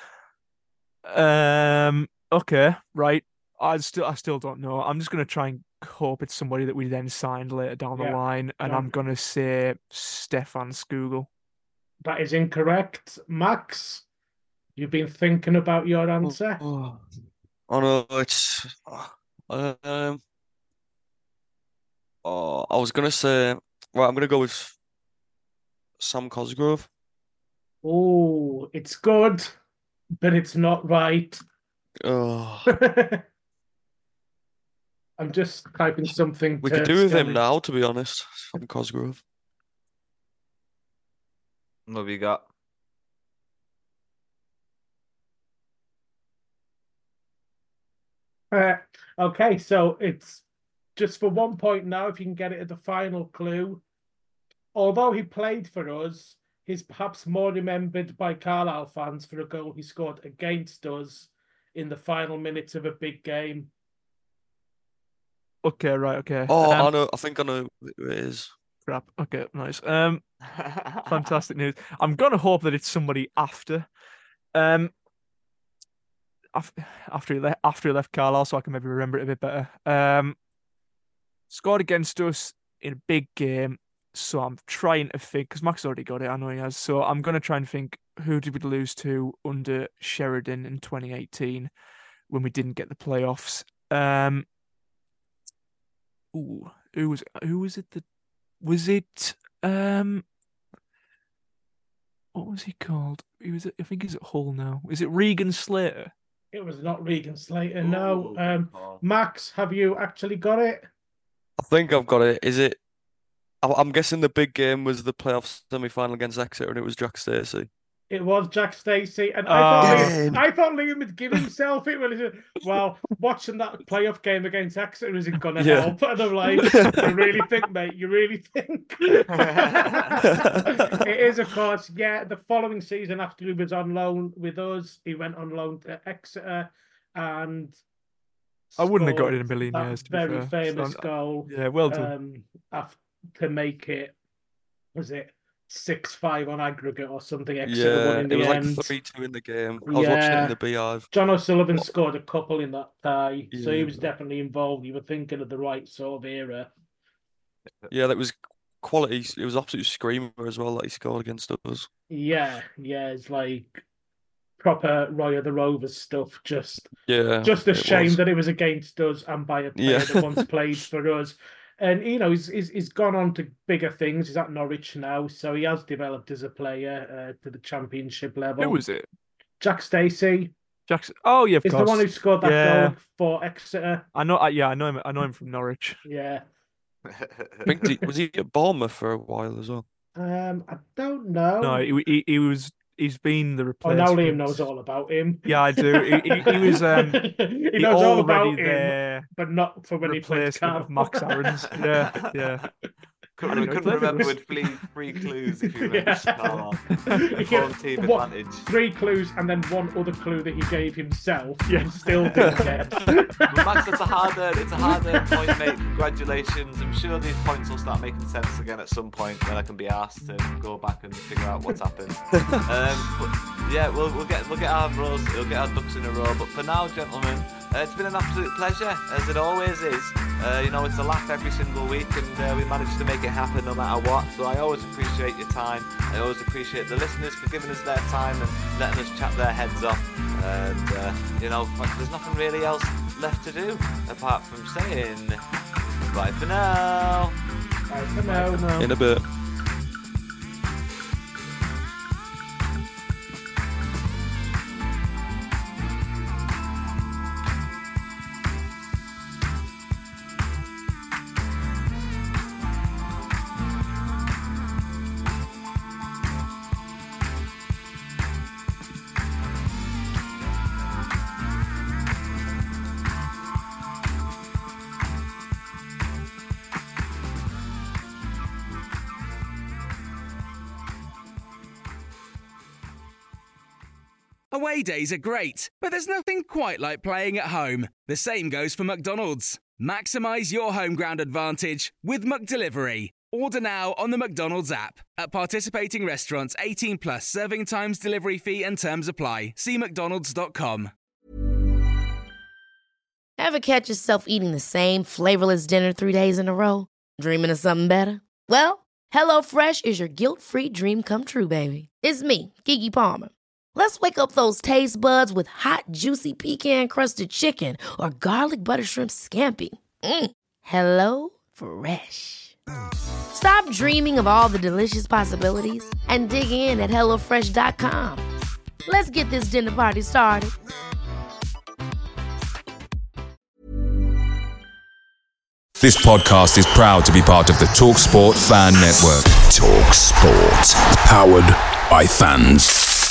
Okay, right. I still don't know. I'm just gonna try and hope it's somebody that we then signed later down the line, and I'm gonna say Stefan Skugel. That is incorrect, Max. You've been thinking about your answer. Oh no, it's. I was gonna say. Right, I'm gonna go with Sam Cosgrove. Oh, it's good, but it's not right. Oh. I'm just typing something. We could do with him now, to be honest, from Cosgrove. What have you got? Okay, so it's just for 1 point now. If you can get it at the final clue. Although he played for us, he's perhaps more remembered by Carlisle fans for a goal he scored against us in the final minutes of a big game. Okay, right, okay. Oh, I know. I think I know who it is. Crap. Okay, nice. Fantastic news. I'm gonna hope that it's somebody after he left Carlisle, so I can maybe remember it a bit better. Scored against us in a big game, so I'm trying to think, because Max already got it, I know he has, so I'm gonna try and think, who did we lose to under Sheridan in 2018 when we didn't get the playoffs? Who was it that was it? What was he called? I think he's at Hull now. Is it Regan Slater? It was not Regan Slater, no. Max, have you actually got it? I think I've got it. Is it? I'm guessing the big game was the playoff semi-final against Exeter, and it was Jack Stacey. It was Jack Stacey, and I thought Liam would give himself it. Well, watching that playoff game against Exeter isn't going to help. And I'm like, you really think, mate? You really think? It is, of course, yeah. The following season, after he was on loan with us, he went on loan to Exeter, and I wouldn't have got it in a million years. To very be fair. famous goal. Yeah, well done. To make it, was it 6-5 on aggregate or something? Exeter won in the end. It was like 3-2 in the game. I was watching it in the Beehive. John O'Sullivan scored a couple in that tie, so he was definitely involved. You were thinking of the right sort of era. Yeah, that was quality. It was absolute screamer as well that he scored against us. Yeah, it's like proper Roy of the Rovers stuff. Just a shame that it was against us and by a player that once played for us. And, he's gone on to bigger things. He's at Norwich now, so he has developed as a player to the championship level. Who was it? Jack Stacey. Oh, yeah, of course. He's the one who scored that goal for Exeter. I know him. I know him from Norwich. Yeah. Was he at Bournemouth for a while as well? I don't know. No, he was. He's been the replacement. Now Liam knows all about him. Yeah, I do. He was. He knows all about him, but not for when he plays of Max Aarons. Yeah. Couldn't remember with three clues if you remember. Advantage. 3 clues and then one other clue that he gave himself. Yeah, still didn't get. Max, it's a hard-earned point, mate. Congratulations. I'm sure these points will start making sense again at some point when I can be asked to go back and figure out what's happened. But yeah, we'll get our rows. We'll get our ducks in a row. But for now, gentlemen, it's been an absolute pleasure, as it always is. It's a laugh every single week, and we managed to make it happen no matter what. So I always appreciate your time. I always appreciate the listeners for giving us their time and letting us chat their heads off. And there's nothing really else left to do apart from saying bye for now. Bye for now. In a bit. Away days are great, but there's nothing quite like playing at home. The same goes for McDonald's. Maximise your home ground advantage with McDelivery. Order now on the McDonald's app. At participating restaurants, 18 plus, serving times, delivery fee and terms apply. See mcdonalds.com. Ever catch yourself eating the same flavorless dinner 3 days in a row? Dreaming of something better? Well, HelloFresh is your guilt-free dream come true, baby. It's me, Keke Palmer. Let's wake up those taste buds with hot, juicy pecan-crusted chicken or garlic butter shrimp scampi. Hello Fresh. Stop dreaming of all the delicious possibilities and dig in at HelloFresh.com. Let's get this dinner party started. This podcast is proud to be part of the TalkSport Fan Network. TalkSport. Powered by fans.